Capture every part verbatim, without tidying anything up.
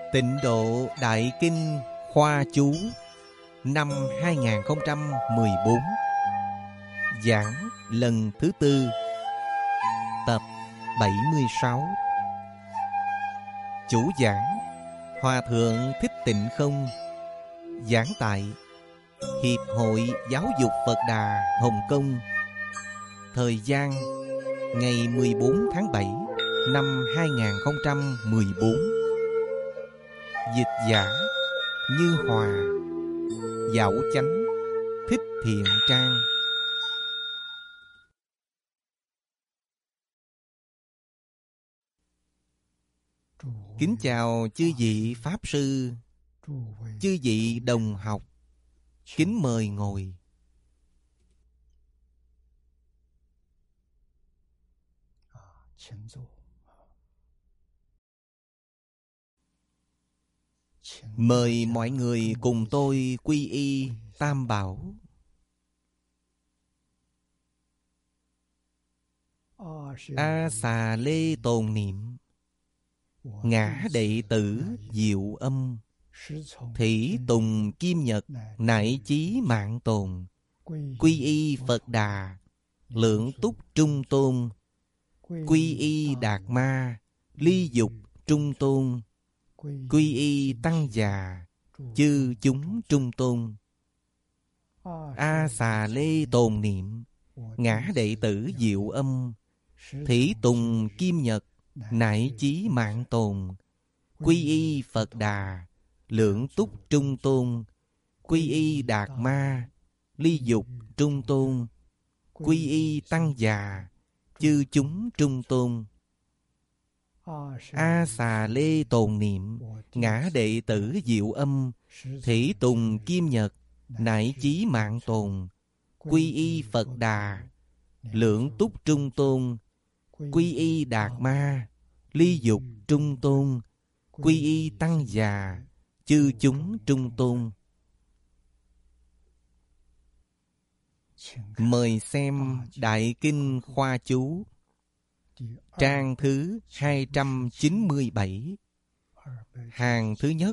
Tịnh Độ Đại Kinh Khoa Chú năm hai không một bốn. Giảng lần thứ tư, tập bảy mươi sáu. Chủ giảng Hòa Thượng Thích Tịnh Không. Giảng tại Hiệp hội Giáo dục Phật Đà Hồng Kông. Thời gian ngày mười bốn tháng bảy năm hai không một bốn. Dịch giả Như Hòa. Dạo Chánh Thích Thiện Trang. Kính chào chư vị Pháp Sư, chư vị đồng học. Kính mời ngồi. Mời mọi người cùng tôi quy y Tam Bảo. A Xà Lê tồn niệm. Ngã đệ tử Diệu Âm. Thủy Tùng Kim Nhật nại chí mạng tồn. Quy y Phật Đà Lượng Túc Trung Tôn. Quy y Đạt Ma Ly Dục Trung Tôn. Quy y Tăng Già chư chúng Trung Tôn. A Xà Lê tồn niệm. Ngã đệ tử Diệu Âm. Thủy Tùng Kim Nhật nại chí mạng tồn. Quy y Phật Đà Lượng Túc Trung Tôn. Quy y Đạt Ma Ly Dục Trung Tôn. Quy y Tăng Già chư chúng Trung Tôn. A Xà Lê tồn niệm. Ngã đệ tử Diệu Âm. Thủy Tùng Kim Nhật nại chí mạng tồn. Quy y Phật Đà Lượng Túc Trung Tôn. Quy y Đạt Ma Ly Dục Trung Tôn. Quy y Tăng Già chư chúng Trung Tôn. Mời xem Đại Kinh Khoa Chú, trang thứ hai trăm chín mươi bảy, hàng thứ nhất.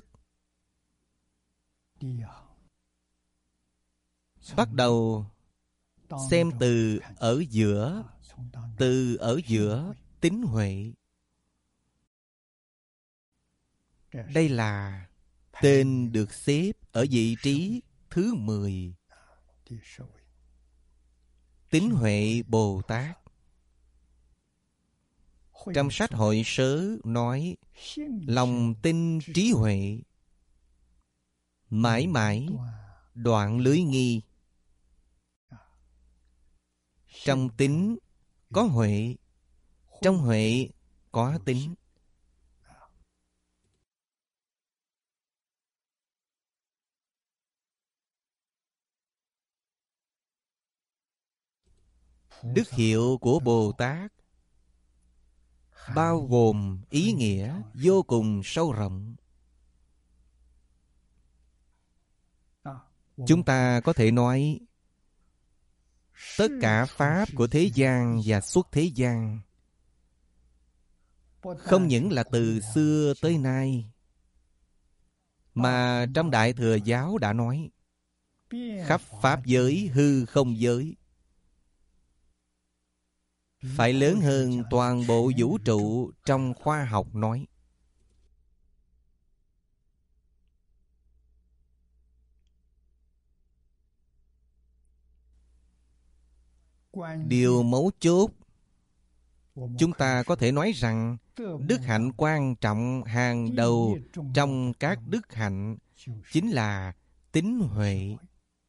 Bắt đầu xem từ ở giữa. Từ ở giữa tín huệ. Đây là tên được xếp ở vị trí thứ mười. Tín huệ Bồ Tát. Trong sách Hội Sớ nói lòng tin trí huệ, mãi mãi đoạn lưới nghi. Trong tín có huệ, trong huệ có tín. Đức hiệu của Bồ Tát bao gồm ý nghĩa vô cùng sâu rộng. Chúng ta có thể nói tất cả pháp của thế gian và xuất thế gian, không những là từ xưa tới nay, mà trong Đại Thừa Giáo đã nói khắp pháp giới hư không giới, phải lớn hơn toàn bộ vũ trụ trong khoa học nói. Điều mấu chốt, chúng ta có thể nói rằng đức hạnh quan trọng hàng đầu trong các đức hạnh chính là tín huệ.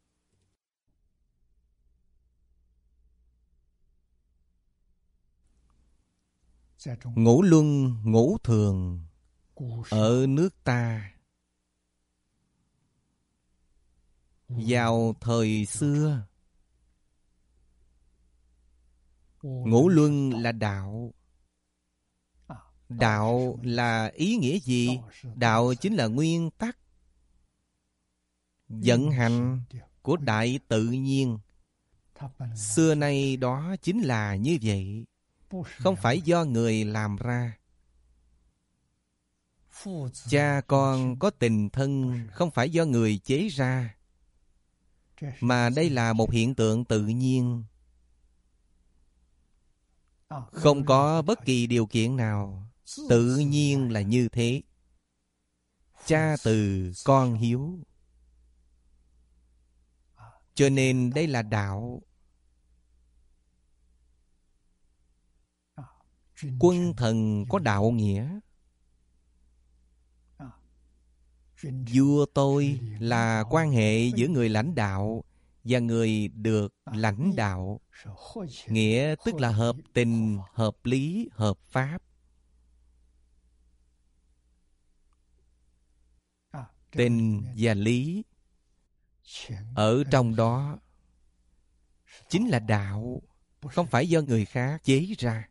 Ngũ luân ngũ thường ở nước ta vào thời xưa, ngũ luân là đạo. Đạo là ý nghĩa gì? Đạo chính là nguyên tắc vận hành của đại tự nhiên. Xưa nay đó chính là như vậy, không phải do người làm ra. Cha con có tình thân không phải do người chế ra, mà đây là một hiện tượng tự nhiên. Không có bất kỳ điều kiện nào, tự nhiên là như thế. Cha từ con hiếu. Cho nên đây là đạo. Quân thần có đạo nghĩa. Vua tôi là quan hệ giữa người lãnh đạo và người được lãnh đạo. Nghĩa tức là hợp tình, hợp lý, hợp pháp. Tình và lý ở trong đó chính là đạo, không phải do người khác chế ra.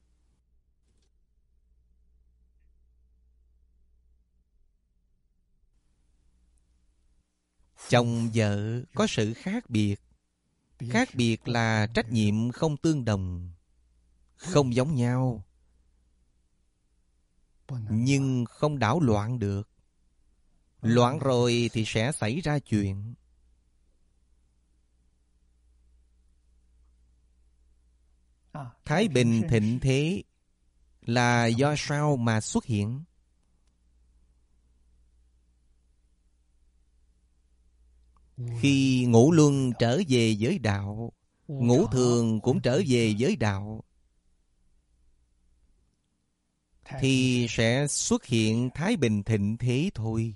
Chồng vợ có sự khác biệt. Khác biệt là trách nhiệm không tương đồng, không giống nhau, nhưng không đảo loạn được. Loạn rồi thì sẽ xảy ra chuyện. Thái bình thịnh thế là do sao mà xuất hiện? Khi ngũ luân trở về với đạo, ngũ thường cũng trở về với đạo, thì sẽ xuất hiện thái bình thịnh thế thôi.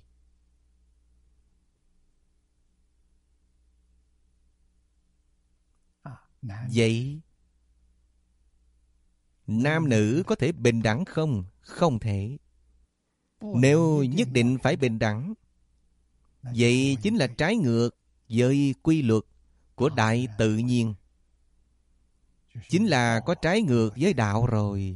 Vậy nam nữ có thể bình đẳng không? Không thể. Nếu nhất định phải bình đẳng, vậy chính là trái ngược với quy luật của đại tự nhiên. Chính là có trái ngược với đạo rồi.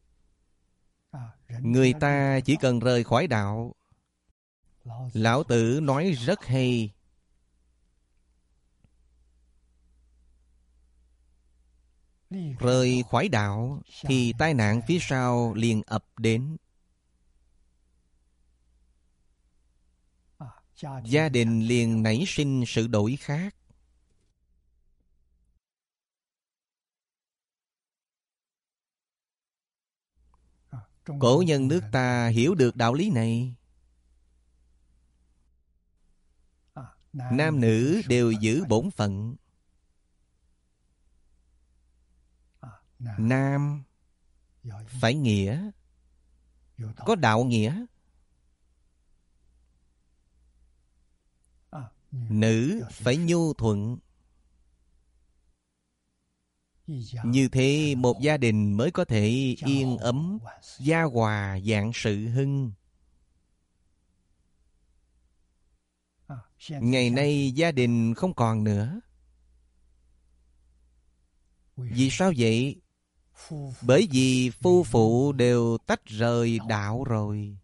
Người ta chỉ cần rời khỏi đạo. Lão Tử nói rất hay. Rời khỏi đạo thì tai nạn phía sau liền ập đến. Gia đình liền nảy sinh sự đổi khác. Cổ nhân nước ta hiểu được đạo lý này. Nam nữ đều giữ bổn phận. Nam phải nghĩa, có đạo nghĩa. Nữ phải nhu thuận. Như thế một gia đình mới có thể yên ấm, gia hòa vạn sự hưng. Ngày nay gia đình không còn nữa. Vì sao vậy? Bởi vì phu phụ đều tách rời đạo rồi.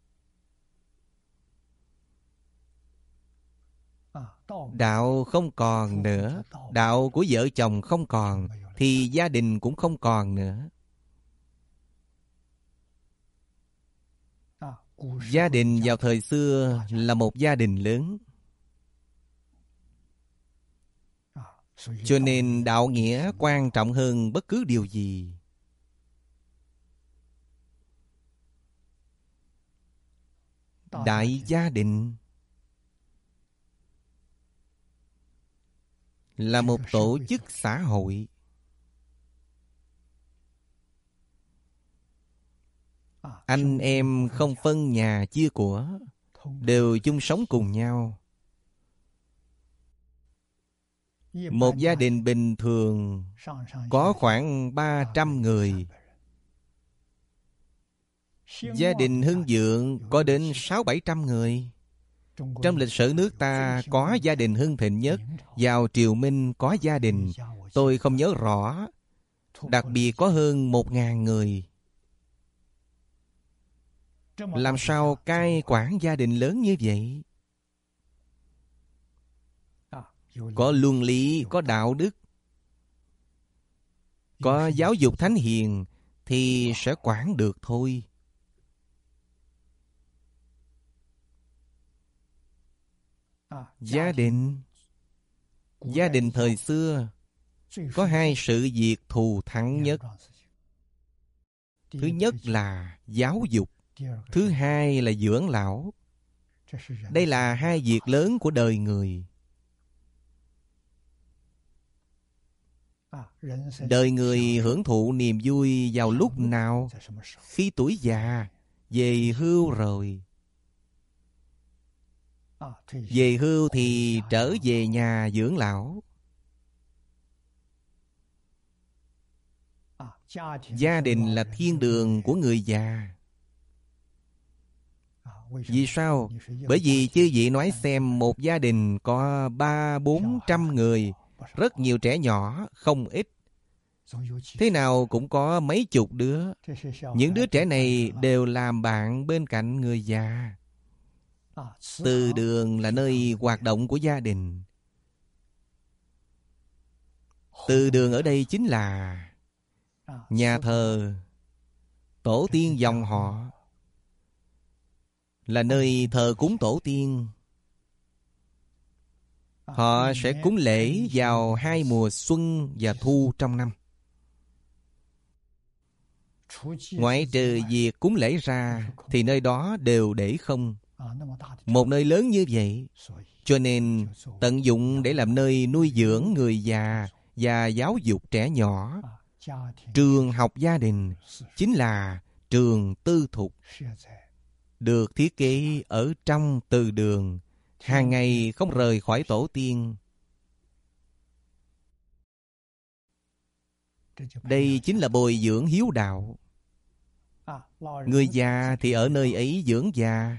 Đạo không còn nữa, đạo của vợ chồng không còn, thì gia đình cũng không còn nữa. Gia đình vào thời xưa là một gia đình lớn. Cho nên đạo nghĩa quan trọng hơn bất cứ điều gì. Đại gia đình là một tổ chức xã hội. Anh em không phân nhà chia của, đều chung sống cùng nhau. Một gia đình bình thường có khoảng ba trăm người. Gia đình Hưng Vượng có đến sáu bảy trăm người. Trong lịch sử nước ta có gia đình hưng thịnh nhất. Vào triều Minh có gia đình, tôi không nhớ rõ, đặc biệt có hơn một ngàn người. Làm sao cai quản gia đình lớn như vậy? Có luân lý, có đạo đức, có giáo dục thánh hiền thì sẽ quản được thôi. Gia đình Gia đình thời xưa có hai sự việc thù thắng nhất. Thứ nhất là giáo dục, thứ hai là dưỡng lão. Đây là hai việc lớn của đời người. Đời người hưởng thụ niềm vui vào lúc nào? Khi tuổi già, về hưu rồi. Về hưu thì trở về nhà dưỡng lão. Gia đình là thiên đường của người già. Vì sao? Bởi vì chư vị nói xem, một gia đình có ba bốn trăm người, rất nhiều trẻ nhỏ, không ít. Thế nào cũng có mấy chục đứa. Những đứa trẻ này đều làm bạn bên cạnh người già. Từ đường là nơi hoạt động của gia đình. Từ đường ở đây chính là nhà thờ, tổ tiên dòng họ, là nơi thờ cúng tổ tiên. Họ sẽ cúng lễ vào hai mùa xuân và thu trong năm. Ngoại trừ việc cúng lễ ra thì nơi đó đều để không. Một nơi lớn như vậy, cho nên tận dụng để làm nơi nuôi dưỡng người già và giáo dục trẻ nhỏ. Trường học gia đình chính là trường tư thục, được thiết kế ở trong từ đường, hàng ngày không rời khỏi tổ tiên. Đây chính là bồi dưỡng hiếu đạo. Người già thì ở nơi ấy dưỡng già.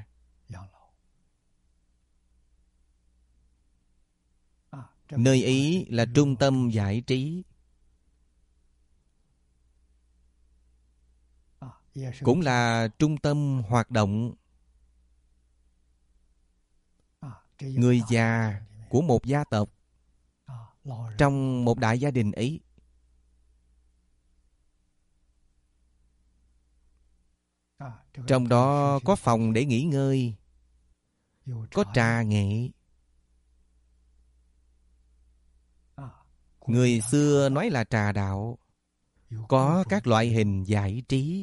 Nơi ấy là trung tâm giải trí, cũng là trung tâm hoạt động. Người già của một gia tộc, trong một đại gia đình ấy, trong đó có phòng để nghỉ ngơi, có trà nghệ. Người xưa nói là trà đạo, có các loại hình giải trí.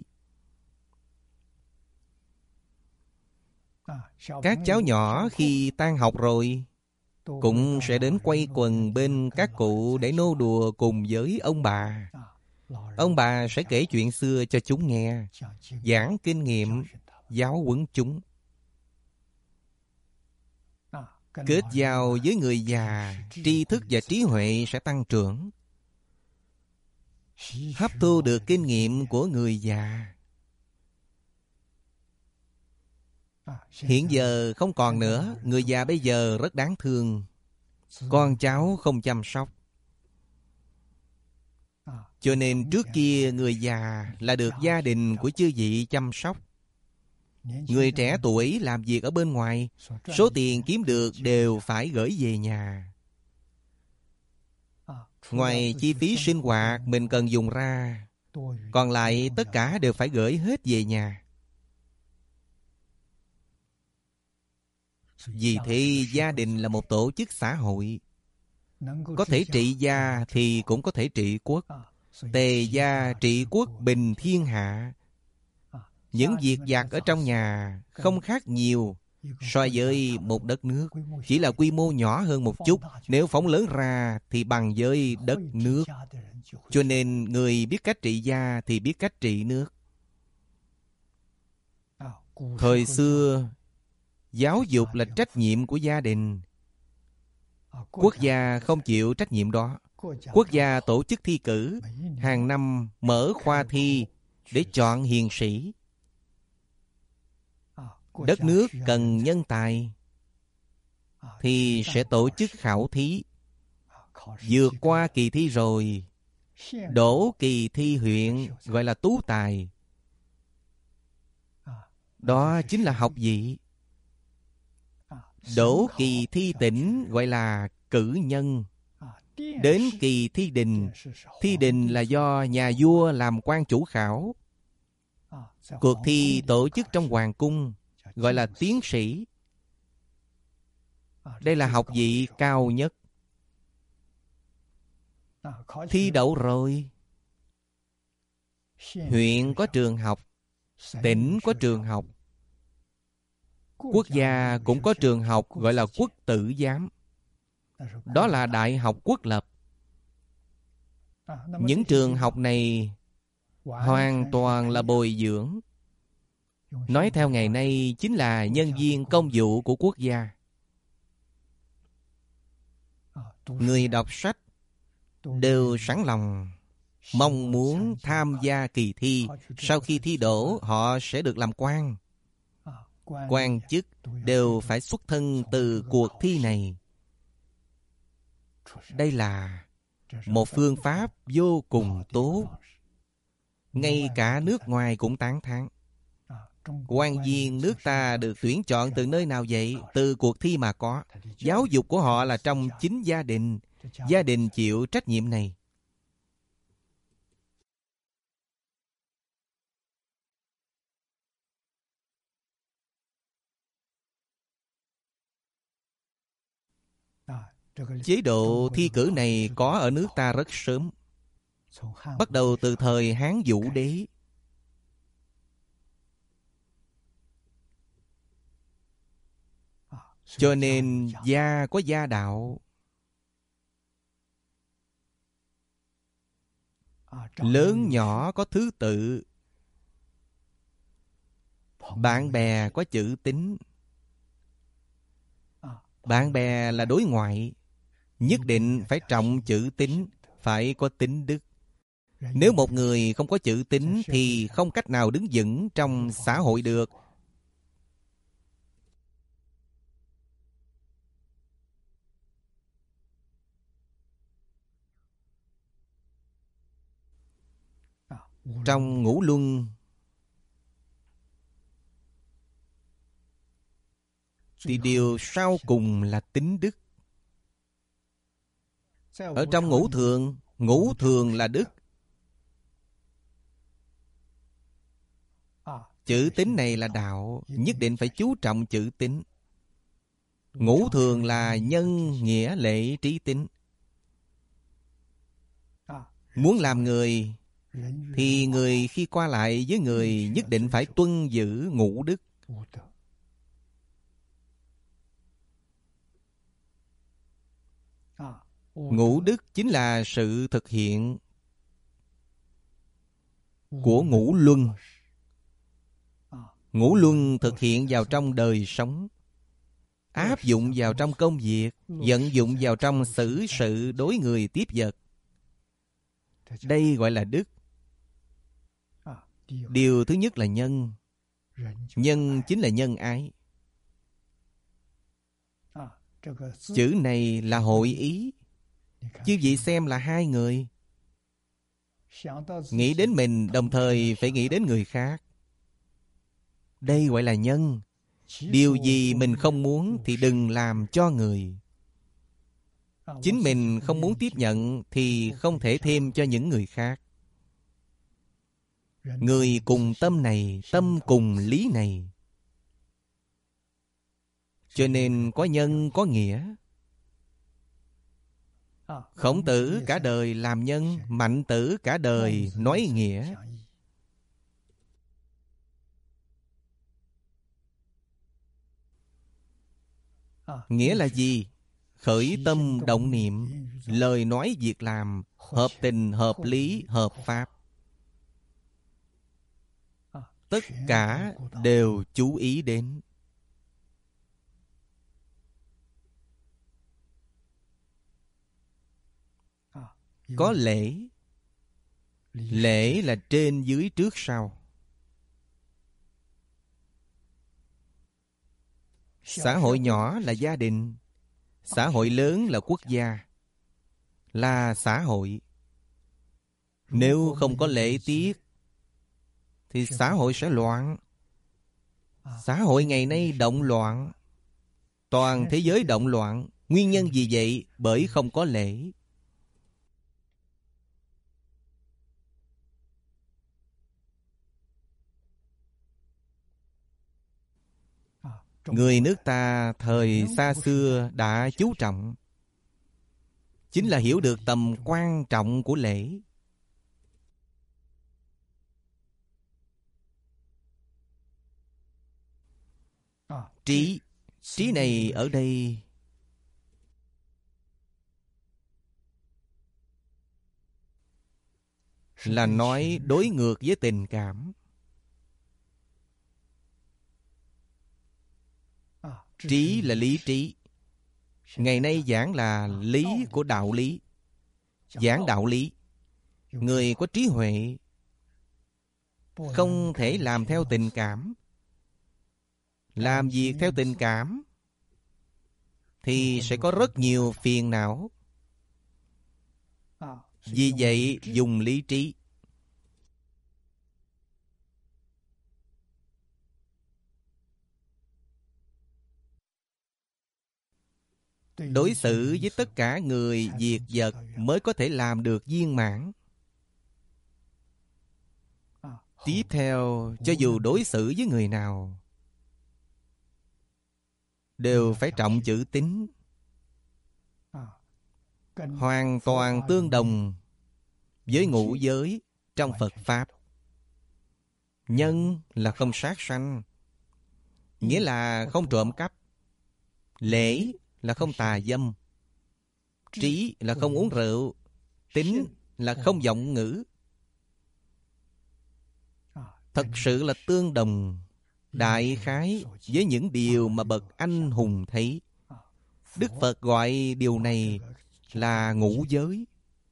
Các cháu nhỏ khi tan học rồi cũng sẽ đến quây quần bên các cụ để nô đùa cùng với ông bà. Ông bà sẽ kể chuyện xưa cho chúng nghe, giảng kinh nghiệm, giáo huấn chúng. Kết giao với người già, tri thức và trí huệ sẽ tăng trưởng. Hấp thu được kinh nghiệm của người già. Hiện giờ không còn nữa. Người già bây giờ rất đáng thương. Con cháu không chăm sóc. Cho nên trước kia người già là được gia đình của chư vị chăm sóc. Người trẻ tuổi làm việc ở bên ngoài, số tiền kiếm được đều phải gửi về nhà. Ngoài chi phí sinh hoạt mình cần dùng ra, còn lại tất cả đều phải gửi hết về nhà. Vì thế gia đình là một tổ chức xã hội. Có thể trị gia thì cũng có thể trị quốc. Tề gia trị quốc bình thiên hạ. Những việc vặt ở trong nhà không khác nhiều so với một đất nước. Chỉ là quy mô nhỏ hơn một chút. Nếu phóng lớn ra thì bằng với đất nước. Cho nên người biết cách trị gia thì biết cách trị nước. Thời xưa, giáo dục là trách nhiệm của gia đình. Quốc gia không chịu trách nhiệm đó. Quốc gia tổ chức thi cử, hàng năm mở khoa thi để chọn hiền sĩ. Đất nước cần nhân tài thì sẽ tổ chức khảo thí. Vượt qua kỳ thi rồi, đỗ kỳ thi huyện gọi là tú tài. Đó chính là học vị. Đỗ kỳ thi tỉnh gọi là cử nhân. Đến kỳ thi đình. Thi đình là do nhà vua làm quan chủ khảo. Cuộc thi tổ chức trong hoàng cung gọi là tiến sĩ. Đây là học vị cao nhất. Thi đậu rồi, huyện có trường học, tỉnh có trường học, quốc gia cũng có trường học gọi là quốc tử giám. Đó là đại học quốc lập. Những trường học này hoàn toàn là bồi dưỡng. Nói theo ngày nay chính là nhân viên công vụ của quốc gia. Người đọc sách đều sẵn lòng mong muốn tham gia kỳ thi. Sau khi thi đỗ, họ sẽ được làm quan. Quan chức đều phải xuất thân từ cuộc thi này. Đây là một phương pháp vô cùng tốt. Ngay cả nước ngoài cũng tán thán. Quan viên nước ta được tuyển chọn từ nơi nào vậy? Từ cuộc thi mà có. Giáo dục của họ là trong chính gia đình. Gia đình chịu trách nhiệm này. Chế độ thi cử này có ở nước ta rất sớm. Bắt đầu từ thời Hán Vũ Đế. Cho nên gia có gia đạo. Lớn nhỏ có thứ tự. Bạn bè có chữ tín. Bạn bè là đối ngoại. Nhất định phải trọng chữ tín, phải có tín đức. Nếu một người không có chữ tín thì không cách nào đứng vững trong xã hội được. Trong ngũ luân thì điều sau cùng là tín đức. Ở trong ngũ thường, ngũ thường là đức. Chữ tín này là đạo, nhất định phải chú trọng chữ tín. Ngũ thường là nhân, nghĩa, lễ, trí, tín. Muốn làm người thì người khi qua lại với người nhất định phải tuân giữ ngũ đức. Ngũ đức chính là sự thực hiện của ngũ luân. Ngũ luân thực hiện vào trong đời sống, áp dụng vào trong công việc, vận dụng vào trong xử sự đối người tiếp vật. Đây gọi là đức. Điều thứ nhất là nhân. Nhân chính là nhân ái. Chữ này là hội ý. Chứ vị xem là hai người. Nghĩ đến mình đồng thời phải nghĩ đến người khác. Đây gọi là nhân. Điều gì mình không muốn thì đừng làm cho người. Chính mình không muốn tiếp nhận thì không thể thêm cho những người khác. Người cùng tâm này, tâm cùng lý này. Cho nên có nhân có nghĩa. Khổng Tử cả đời làm nhân, Mạnh Tử cả đời nói nghĩa. Nghĩa là gì? Khởi tâm động niệm, lời nói việc làm, hợp tình, hợp lý, hợp pháp. Tất cả đều chú ý đến. Có lễ. Lễ là trên dưới trước sau. Xã hội nhỏ là gia đình. Xã hội lớn là quốc gia, là xã hội. Nếu không có lễ tiết thì xã hội sẽ loạn. Xã hội ngày nay động loạn. Toàn thế giới động loạn. Nguyên nhân gì vậy? Bởi không có lễ. Người nước ta thời xa xưa đã chú trọng, chính là hiểu được tầm quan trọng của lễ. Trí, trí này ở đây là nói đối ngược với tình cảm. Trí là lý trí. Ngày nay giảng là lý của đạo lý. Giảng đạo lý, người có trí huệ không thể làm theo tình cảm. Làm việc theo tình cảm thì sẽ có rất nhiều phiền não. Vì vậy dùng lý trí. Đối xử với tất cả người, việc, vật mới có thể làm được viên mãn. Tiếp theo, cho dù đối xử với người nào đều phải trọng chữ tín. Hoàn toàn tương đồng với ngũ giới trong Phật Pháp. Nhân là không sát sanh, nghĩa là không trộm cắp. Lễ là không tà dâm. Trí là không uống rượu. Tín là không vọng ngữ. Thật sự là tương đồng, đại khái với những điều mà bậc anh hùng thấy. Đức Phật gọi điều này là ngũ giới.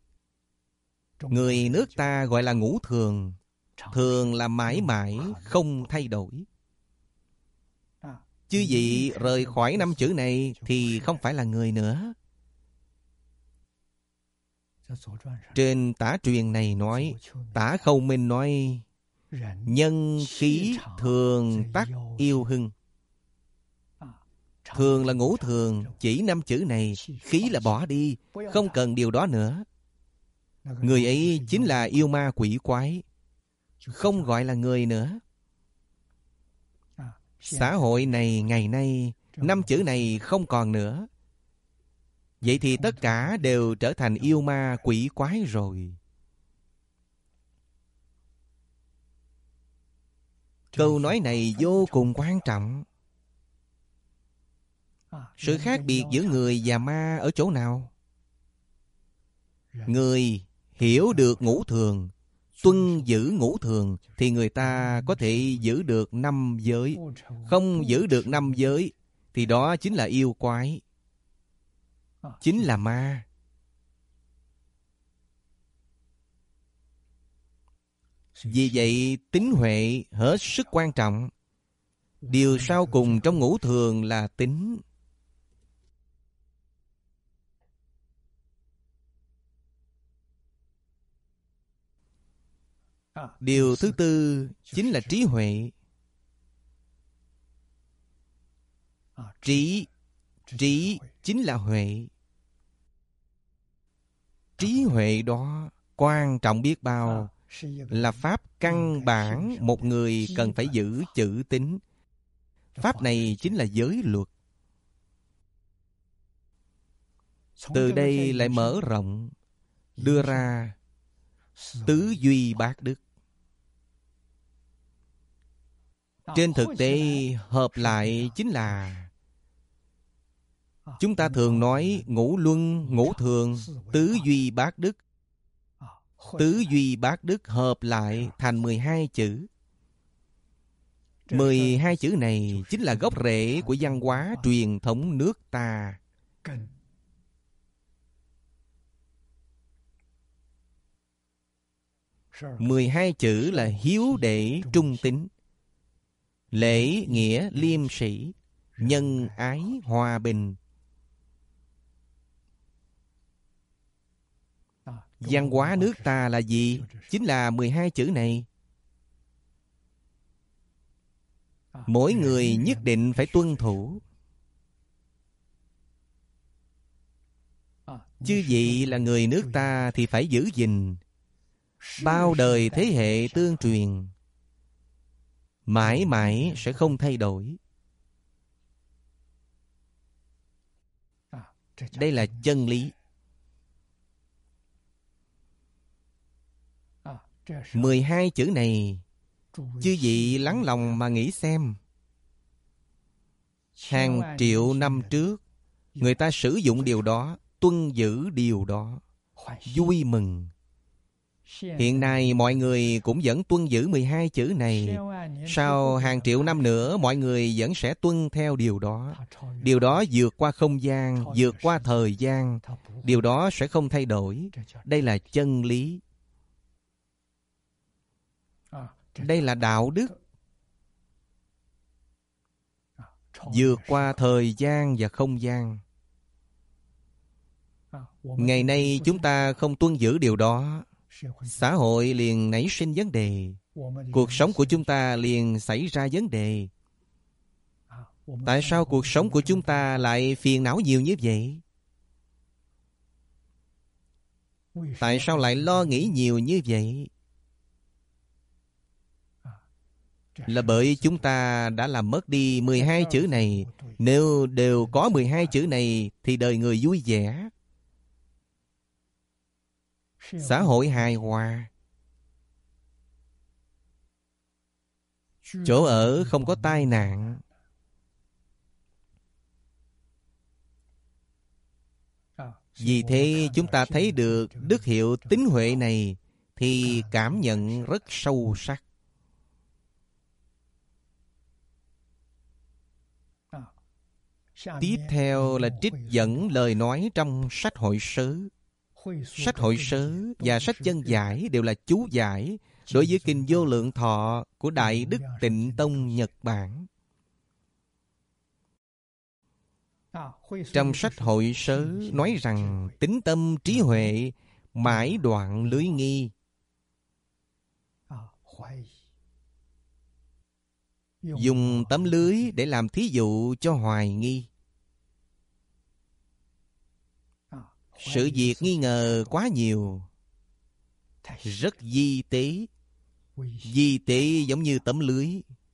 Người nước ta gọi là ngũ thường. Thường là mãi mãi không thay đổi. Chư vị rời khỏi năm chữ này thì không phải là người nữa. Trên Tả Truyền này nói, Tả Khâu Minh nói, nhân khí thường tắc yêu hưng. Thường là ngũ thường, chỉ năm chữ này. Khí là bỏ đi, không cần điều đó nữa. Người ấy chính là yêu ma quỷ quái, không gọi là người nữa. Xã hội này ngày nay, năm chữ này không còn nữa. Vậy thì tất cả đều trở thành yêu ma quỷ quái rồi. Câu nói này vô cùng quan trọng. Sự khác biệt giữa người và ma ở chỗ nào? Người hiểu được ngũ thường, tuân giữ ngũ thường, thì người ta có thể giữ được năm giới. Không giữ được năm giới thì đó chính là yêu quái, chính là ma. Vì vậy tín huệ hết sức quan trọng. Điều sau cùng trong ngũ thường là tín. Điều thứ tư chính là trí huệ. Trí, trí chính là huệ. Trí huệ đó quan trọng biết bao, là pháp căn bản một người cần phải giữ chữ tín. Pháp này chính là giới luật. Từ đây lại mở rộng, đưa ra tứ duy bát đức. Trên thực tế hợp lại chính là, chúng ta thường nói ngũ luân, ngũ thường, tứ duy bát đức. Tứ duy bát đức hợp lại thành mười hai chữ. Mười hai chữ này chính là gốc rễ của văn hóa truyền thống nước ta. Mười hai chữ là hiếu đệ trung tín, lễ nghĩa liêm sĩ, nhân ái hòa bình. Văn hóa nước ta là gì? Chính là mười hai chữ này. Mỗi người nhất định phải tuân thủ. Chư vị là người nước ta thì phải giữ gìn. Bao đời thế hệ tương truyền, mãi mãi sẽ không thay đổi. Đây là chân lý. Mười hai chữ này, chư vị lắng lòng mà nghĩ xem. Hàng triệu năm trước, người ta sử dụng điều đó, tuân giữ điều đó, vui mừng. Hiện nay mọi người cũng vẫn tuân giữ mười hai chữ này. Sau hàng triệu năm nữa, mọi người vẫn sẽ tuân theo điều đó. Điều đó vượt qua không gian, vượt qua thời gian. Điều đó sẽ không thay đổi. Đây là chân lý. Đây là đạo đức. Vượt qua thời gian và không gian. Ngày nay chúng ta không tuân giữ điều đó, xã hội liền nảy sinh vấn đề. Cuộc sống của chúng ta liền xảy ra vấn đề. Tại sao cuộc sống của chúng ta lại phiền não nhiều như vậy? Tại sao lại lo nghĩ nhiều như vậy? Là bởi chúng ta đã làm mất đi mười hai chữ này. Nếu đều có mười hai chữ này thì đời người vui vẻ, xã hội hài hòa, chỗ ở không có tai nạn. Vì thế chúng ta thấy được đức hiệu tín huệ này thì cảm nhận rất sâu sắc. Tiếp theo là trích dẫn lời nói trong sách hội sớ. Sách hội sớ và sách chân giải đều là chú giải đối với kinh Vô Lượng Thọ của Đại Đức Tịnh Tông Nhật Bản. Trong sách hội sớ nói rằng tín tâm trí huệ mãi đoạn lưới nghi. Dùng tấm lưới để làm thí dụ cho hoài nghi. Sự việc nghi ngờ quá nhiều, rất vi tế. Vi tế giống như tấm lưới.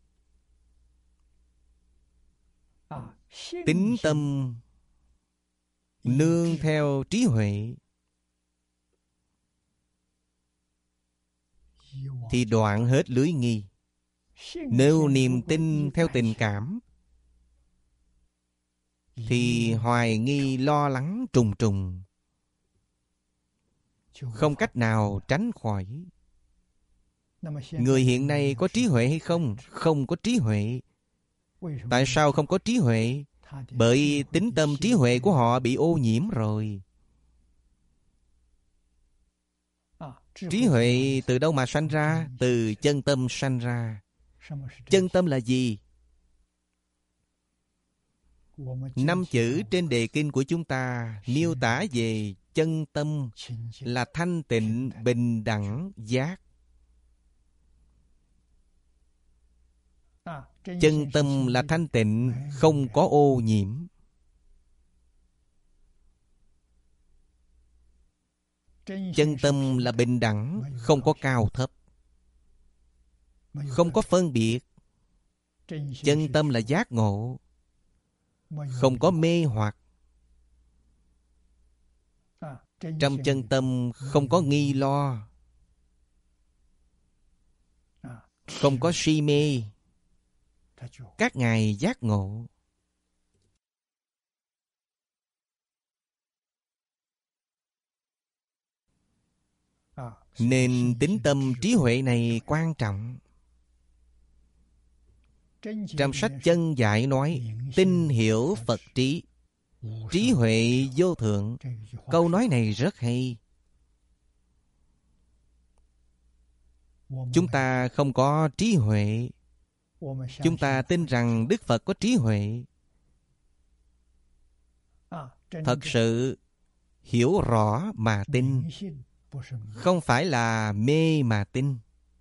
Tín tâm nương theo trí huệ thì đoạn hết lưới nghi. Nếu niềm tin theo tình cảm thì hoài nghi lo lắng trùng trùng, không cách nào tránh khỏi. Người hiện nay có trí huệ hay không? Không có trí huệ. Tại sao không có trí huệ? Bởi tính tâm trí huệ của họ bị ô nhiễm rồi. Trí huệ từ đâu mà sanh ra? Từ chân tâm sanh ra. Chân tâm là gì? Năm chữ trên đề kinh của chúng ta miêu tả về chân tâm là thanh tịnh, bình đẳng, giác. Chân tâm là thanh tịnh, không có ô nhiễm. Chân tâm là bình đẳng, không có cao thấp, không có phân biệt. Chân tâm là giác ngộ, không có mê hoặc. Trong chân tâm không có nghi lo, không có si mê. Các ngài giác ngộ. Nên tín tâm trí huệ này quan trọng. Trong sách chân giải nói tin hiểu Phật trí, trí huệ vô thượng. Câu nói này rất hay. Chúng ta không có trí huệ. Chúng ta tin rằng Đức Phật có trí huệ. Thật sự hiểu rõ mà tin, không phải là mê mà tin.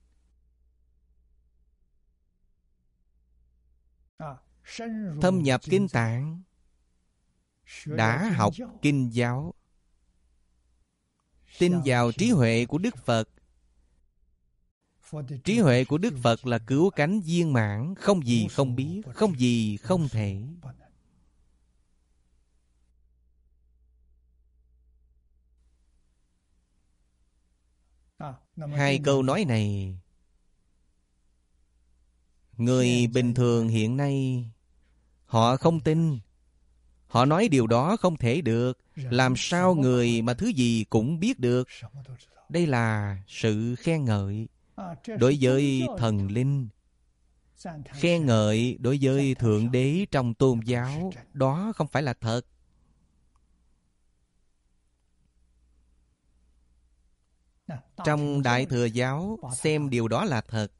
Thâm nhập kinh tạng, đã học kinh giáo, tin vào trí huệ của Đức Phật. Trí huệ của Đức Phật là cứu cánh viên mãn, không gì không biết, không gì không thể. Hai câu nói này, người bình thường hiện nay họ không tin. Họ nói điều đó không thể được. Làm sao người mà thứ gì cũng biết được? Đây là sự khen ngợi đối với thần linh, khen ngợi đối với Thượng Đế trong tôn giáo. Đó không phải là thật. Trong Đại Thừa giáo xem điều đó là thật.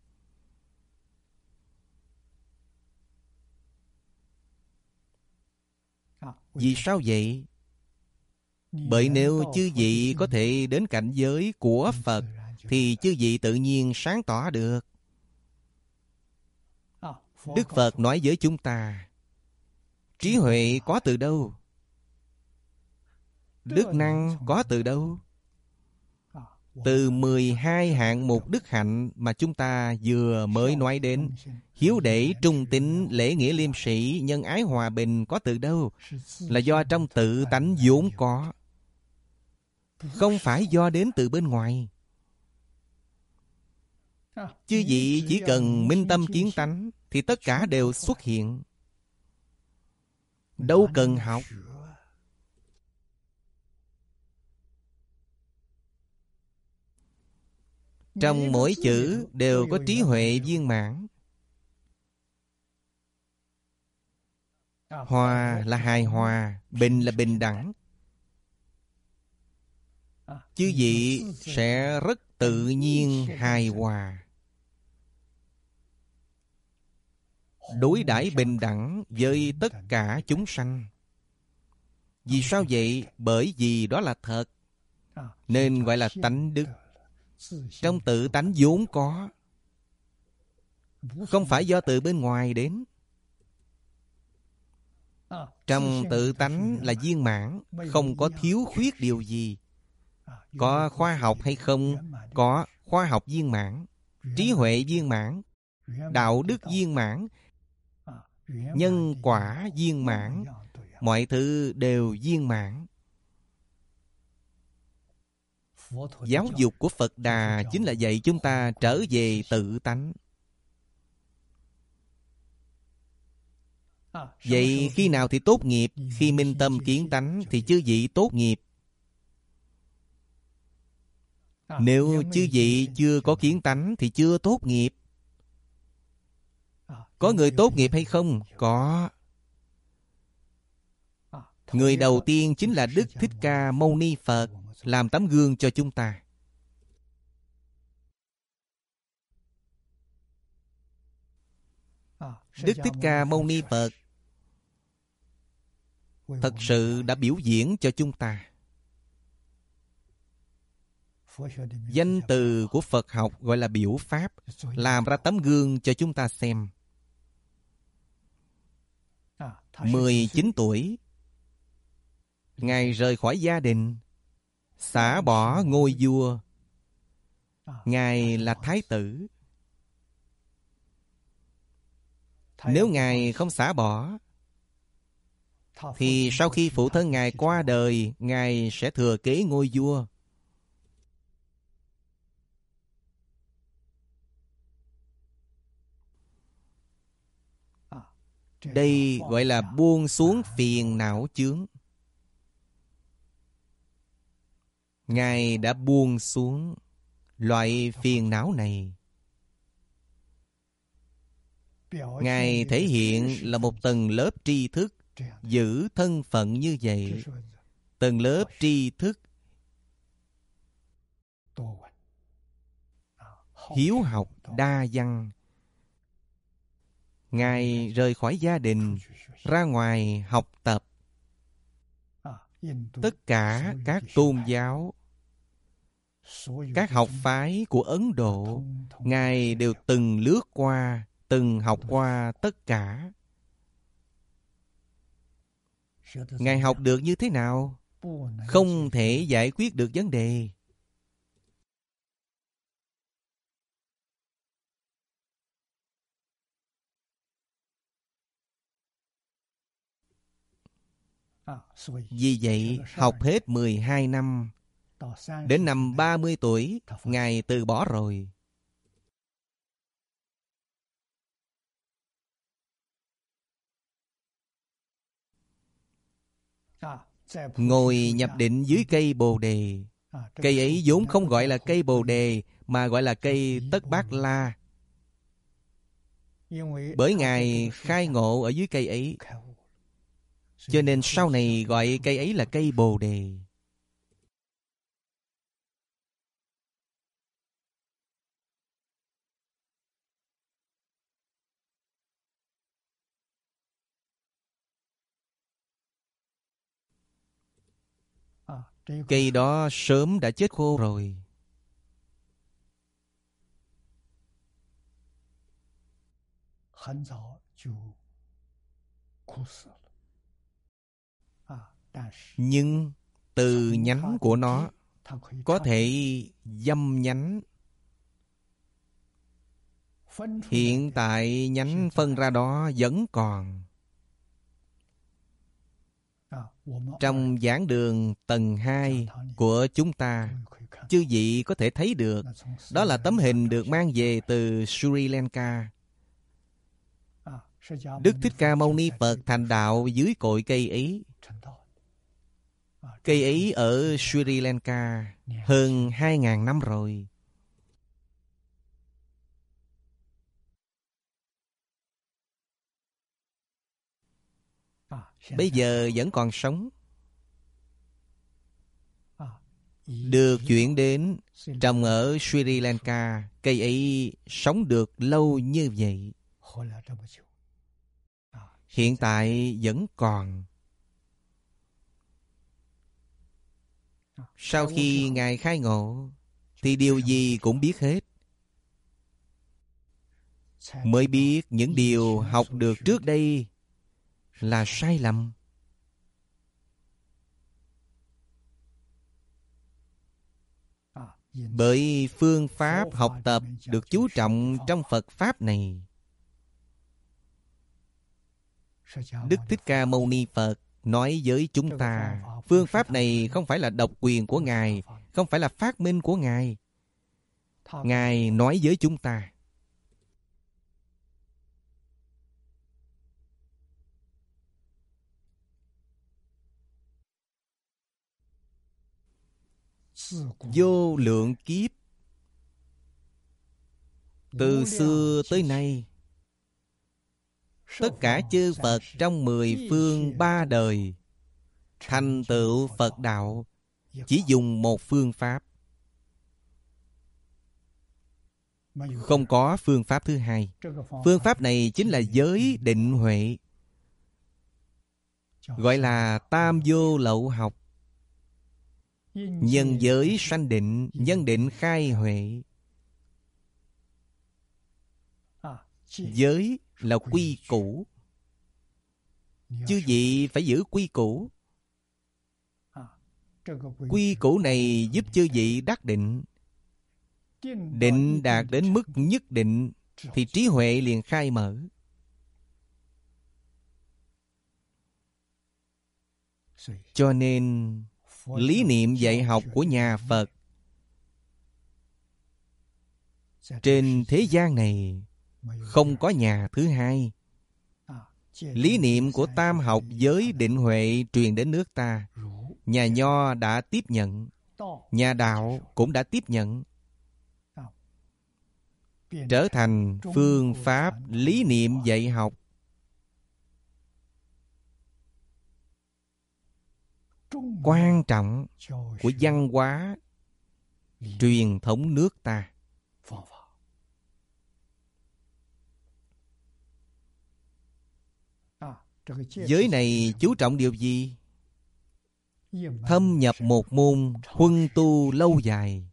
Vì sao vậy? Bởi nếu chư vị có thể đến cảnh giới của Phật thì chư vị tự nhiên sáng tỏ được. Đức Phật nói với chúng ta, trí huệ có từ đâu? Đức năng có từ đâu? Từ mười hai hạng mục đức hạnh mà chúng ta vừa mới nói đến. Hiếu đệ, trung tín, lễ nghĩa liêm sĩ, nhân ái hòa bình có từ đâu? Là do trong tự tánh vốn có, không phải do đến từ bên ngoài. Chư vị chỉ cần minh tâm kiến tánh thì tất cả đều xuất hiện. Đâu cần học. Trong mỗi chữ đều có trí huệ viên mãn. Hòa là hài hòa, bình là bình đẳng. Chư vị sẽ rất tự nhiên hài hòa, đối đãi bình đẳng với tất cả chúng sanh. Vì sao vậy? Bởi vì đó là thật, nên gọi là tánh đức. Trong tự tánh vốn có, không phải do từ bên ngoài đến. Trong tự tánh là viên mãn, không có thiếu khuyết điều gì. Có khoa học hay không? Có khoa học viên mãn, trí huệ viên mãn, đạo đức viên mãn, nhân quả viên mãn, mọi thứ đều viên mãn. Giáo dục của Phật Đà chính là dạy chúng ta trở về tự tánh. Vậy khi nào thì tốt nghiệp? Khi minh tâm kiến tánh thì chư vị tốt nghiệp. Nếu chư vị chưa có kiến tánh thì chưa tốt nghiệp. Có người tốt nghiệp hay không? Có. Người đầu tiên chính là Đức Thích Ca Mâu Ni Phật, làm tấm gương cho chúng ta. Đức Thích Ca Mâu Ni Phật thật sự đã biểu diễn cho chúng ta. Danh từ của Phật học gọi là biểu pháp, làm ra tấm gương cho chúng ta xem. mười chín tuổi, Ngài rời khỏi gia đình, xả bỏ ngôi vua. Ngài là thái tử. Nếu Ngài không xả bỏ thì sau khi phụ thân Ngài qua đời, Ngài sẽ thừa kế ngôi vua. Đây gọi là buông xuống phiền não chướng. Ngài đã buông xuống loại phiền não này. Ngài thể hiện là một tầng lớp tri thức, giữ thân phận như vậy. Tầng lớp tri thức, hiếu học đa văn. Ngài rời khỏi gia đình, ra ngoài học tập. Tất cả các tôn giáo, các học phái của Ấn Độ, Ngài đều từng lướt qua, từng học qua tất cả. Ngài học được như thế nào? Không thể giải quyết được vấn đề. Vì vậy, học hết mười hai năm, Đến năm ba mươi tuổi, Ngài từ bỏ rồi. Ngồi nhập định dưới cây Bồ Đề. Cây ấy vốn không gọi là cây Bồ Đề, mà gọi là cây Tất Bát La. Bởi Ngài khai ngộ ở dưới cây ấy, cho nên sau này gọi cây ấy là cây Bồ Đề. Cây đó sớm đã chết khô rồi. Nhưng từ nhánh của nó có thể dâm nhánh. Hiện tại nhánh phân ra đó vẫn còn. Trong giảng đường tầng hai của chúng ta, chư vị có thể thấy được. Đó là tấm hình được mang về từ Sri Lanka. Đức Thích Ca Mâu Ni Phật thành đạo dưới cội cây ấy. Cây ấy ở Sri Lanka hơn hai ngàn năm rồi. Bây giờ vẫn còn sống. Được chuyển đến trồng ở Sri Lanka. Cây ấy sống được lâu như vậy. Hiện tại vẫn còn. Sau khi Ngài khai ngộ thì điều gì cũng biết hết. Mới biết những điều học được trước đây là sai lầm. Bởi phương pháp học tập được chú trọng trong Phật Pháp này. Đức Thích Ca Mâu Ni Phật nói với chúng ta, phương pháp này không phải là độc quyền của Ngài, không phải là phát minh của Ngài. Ngài nói với chúng ta. Vô lượng kiếp, từ xưa tới nay, tất cả chư Phật trong mười phương ba đời thành tựu Phật đạo chỉ dùng một phương pháp. Không có phương pháp thứ hai. Phương pháp này chính là giới định huệ, gọi là tam vô lậu học. Nhân giới sanh định, nhân định khai huệ. Giới là quy củ. Chư vị phải giữ quy củ. Quy củ này giúp chư vị đắc định. Định đạt đến mức nhất định thì trí huệ liền khai mở. Cho nên lý niệm dạy học của nhà Phật trên thế gian này không có nhà thứ hai. Lý niệm của tam học giới định huệ truyền đến nước ta. Nhà Nho đã tiếp nhận, nhà Đạo cũng đã tiếp nhận, trở thành phương pháp lý niệm dạy học. Quan trọng của văn hóa truyền thống nước ta. Giới này chú trọng điều gì? Thâm nhập một môn, huân tu lâu dài.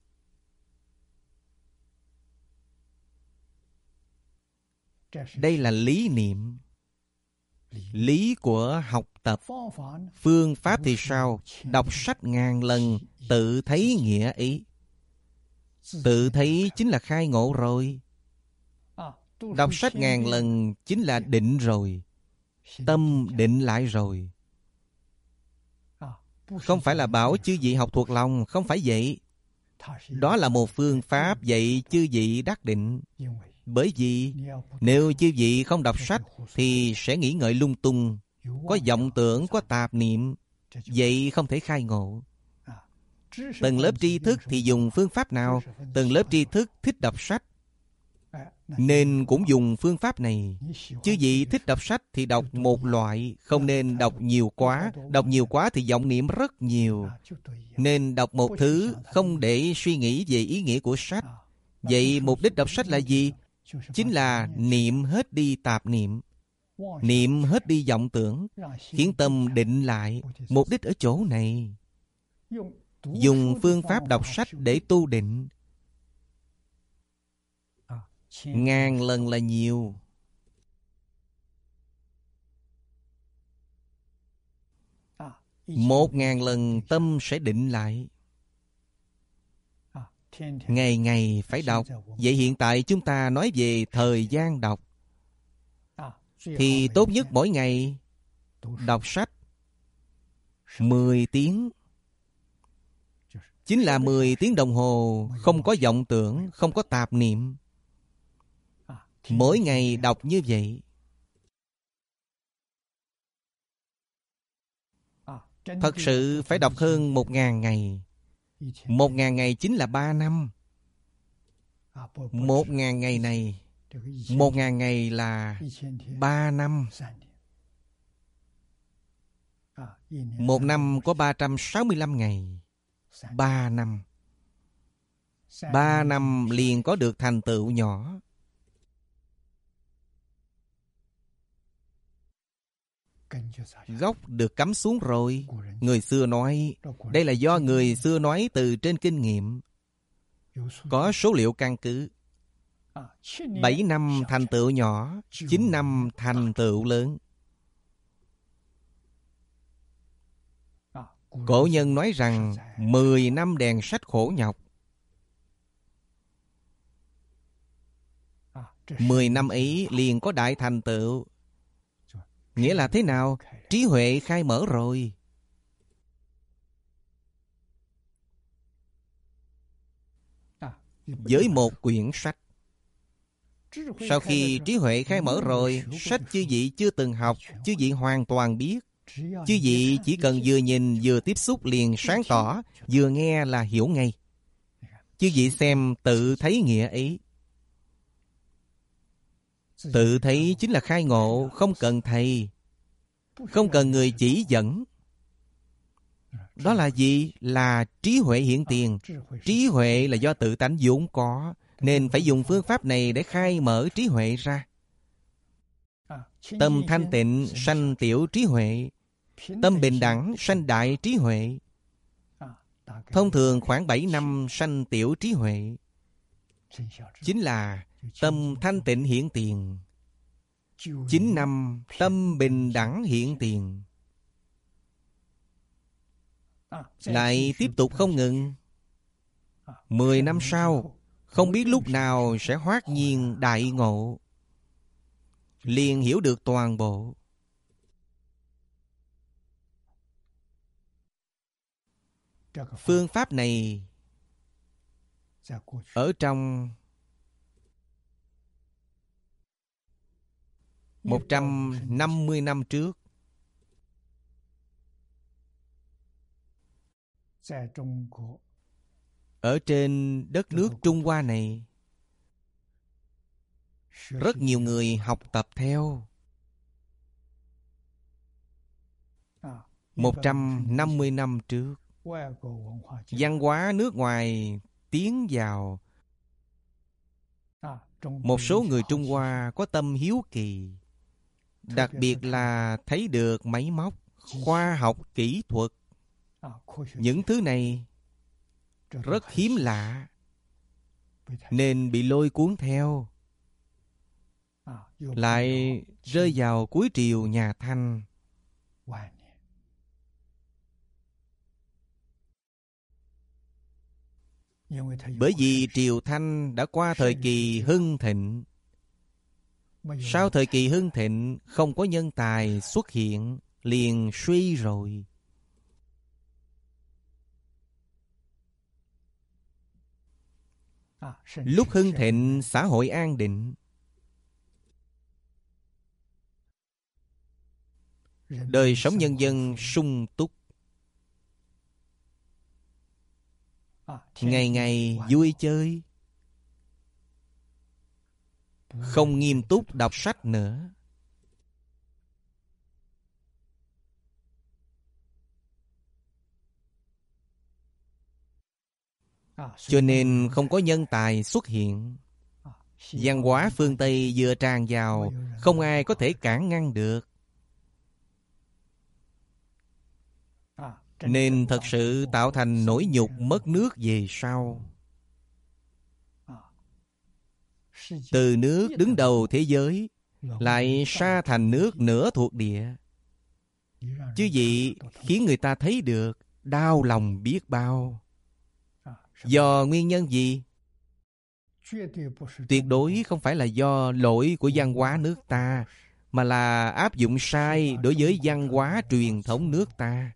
Đây là lý niệm. Lý của học tập. Phương pháp thì sao? Đọc sách ngàn lần, tự thấy nghĩa ý. Tự thấy chính là khai ngộ rồi. Đọc sách ngàn lần chính là định rồi. Tâm định lại rồi. Không phải là bảo chư vị học thuộc lòng, không phải vậy. Đó là một phương pháp dạy chư vị đắc định. Bởi vì nếu chư vị không đọc sách thì sẽ nghĩ ngợi lung tung, có vọng tưởng, có tạp niệm, vậy không thể khai ngộ. Tầng lớp tri thức thì dùng phương pháp nào? Tầng lớp tri thức thích đọc sách, nên cũng dùng phương pháp này. Chứ vị thích đọc sách thì đọc một loại, không nên đọc nhiều quá. Đọc nhiều quá thì vọng niệm rất nhiều. Nên đọc một thứ không để suy nghĩ về ý nghĩa của sách. Vậy mục đích đọc sách là gì? Chính là niệm hết đi tạp niệm, niệm hết đi vọng tưởng, khiến tâm định lại. Mục đích ở chỗ này. Dùng phương pháp đọc sách để tu định. Ngàn lần là nhiều. Một ngàn lần tâm sẽ định lại. Ngày ngày phải đọc. Vậy hiện tại chúng ta nói về thời gian đọc, thì tốt nhất mỗi ngày đọc sách mười tiếng. Chính là mười tiếng đồng hồ, không có vọng tưởng, không có tạp niệm. Mỗi ngày đọc như vậy. Thật sự phải đọc hơn một ngàn ngày. Một ngàn ngày chính là ba năm. Một ngàn ngày này, một ngàn ngày là ba năm. Một năm có ba trăm sáu mươi lăm ngày. Ba năm. Ba năm liền có được thành tựu nhỏ. Gốc được cắm xuống rồi. Người xưa nói, đây là do người xưa nói từ trên kinh nghiệm, có số liệu căn cứ. Bảy năm thành tựu nhỏ, chín năm thành tựu lớn. Cổ nhân nói rằng mười năm đèn sách khổ nhọc. Mười năm ấy liền có đại thành tựu. Nghĩa là thế nào? Trí huệ khai mở rồi. Với một quyển sách, sau khi trí huệ khai mở rồi, sách chư vị chưa từng học, chư vị hoàn toàn biết. Chư vị chỉ cần vừa nhìn vừa tiếp xúc liền sáng tỏ, vừa nghe là hiểu ngay. Chư vị xem tự thấy nghĩa ấy. Tự thấy chính là khai ngộ, không cần thầy, không cần người chỉ dẫn. Đó là gì? Là trí huệ hiện tiền. Trí huệ là do tự tánh vốn có, nên phải dùng phương pháp này để khai mở trí huệ ra. Tâm thanh tịnh sanh tiểu trí huệ, tâm bình đẳng sanh đại trí huệ. Thông thường khoảng bảy năm sanh tiểu trí huệ. Chính là tâm thanh tịnh hiện tiền. Chín năm tâm bình đẳng hiện tiền. Lại tiếp tục không ngừng. Mười năm sau, không biết lúc nào sẽ hoát nhiên đại ngộ, liền hiểu được toàn bộ. Phương pháp này ở trong một trăm năm mươi năm trước, ở trên đất nước Trung Hoa này, rất nhiều người học tập theo. Một trăm năm mươi năm trước, văn hóa nước ngoài tiến vào. Một số người Trung Hoa có tâm hiếu kỳ, đặc biệt là thấy được máy móc, khoa học kỹ thuật. Những thứ này rất hiếm lạ, nên bị lôi cuốn theo. Lại rơi vào cuối triều nhà Thanh. Bởi vì triều Thanh đã qua thời kỳ hưng thịnh. Sau thời kỳ hưng thịnh, không có nhân tài xuất hiện, liền suy rồi. Lúc hưng thịnh, xã hội an định, đời sống nhân dân sung túc, ngày ngày vui chơi, không nghiêm túc đọc sách nữa. Cho nên không có nhân tài xuất hiện. Văn hóa phương Tây vừa tràn vào, không ai có thể cản ngăn được. Nên thật sự tạo thành nỗi nhục mất nước về sau. Từ nước đứng đầu thế giới, lại sa thành nước nửa thuộc địa. Chứ gì khiến người ta thấy được, đau lòng biết bao. Do nguyên nhân gì? Tuyệt đối không phải là do lỗi của văn hóa nước ta, mà là áp dụng sai đối với văn hóa truyền thống nước ta.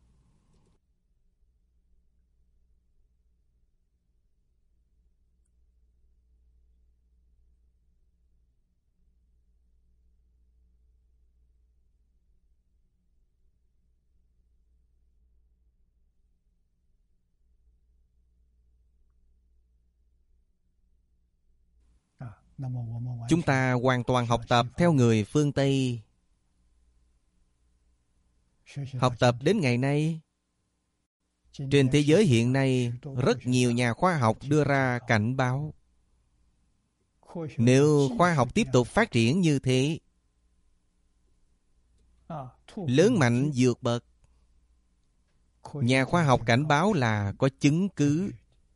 Chúng ta hoàn toàn học tập theo người phương Tây. Học tập đến ngày nay, trên thế giới hiện nay, rất nhiều nhà khoa học đưa ra cảnh báo. Nếu khoa học tiếp tục phát triển như thế, lớn mạnh vượt bậc, nhà khoa học cảnh báo là có chứng cứ.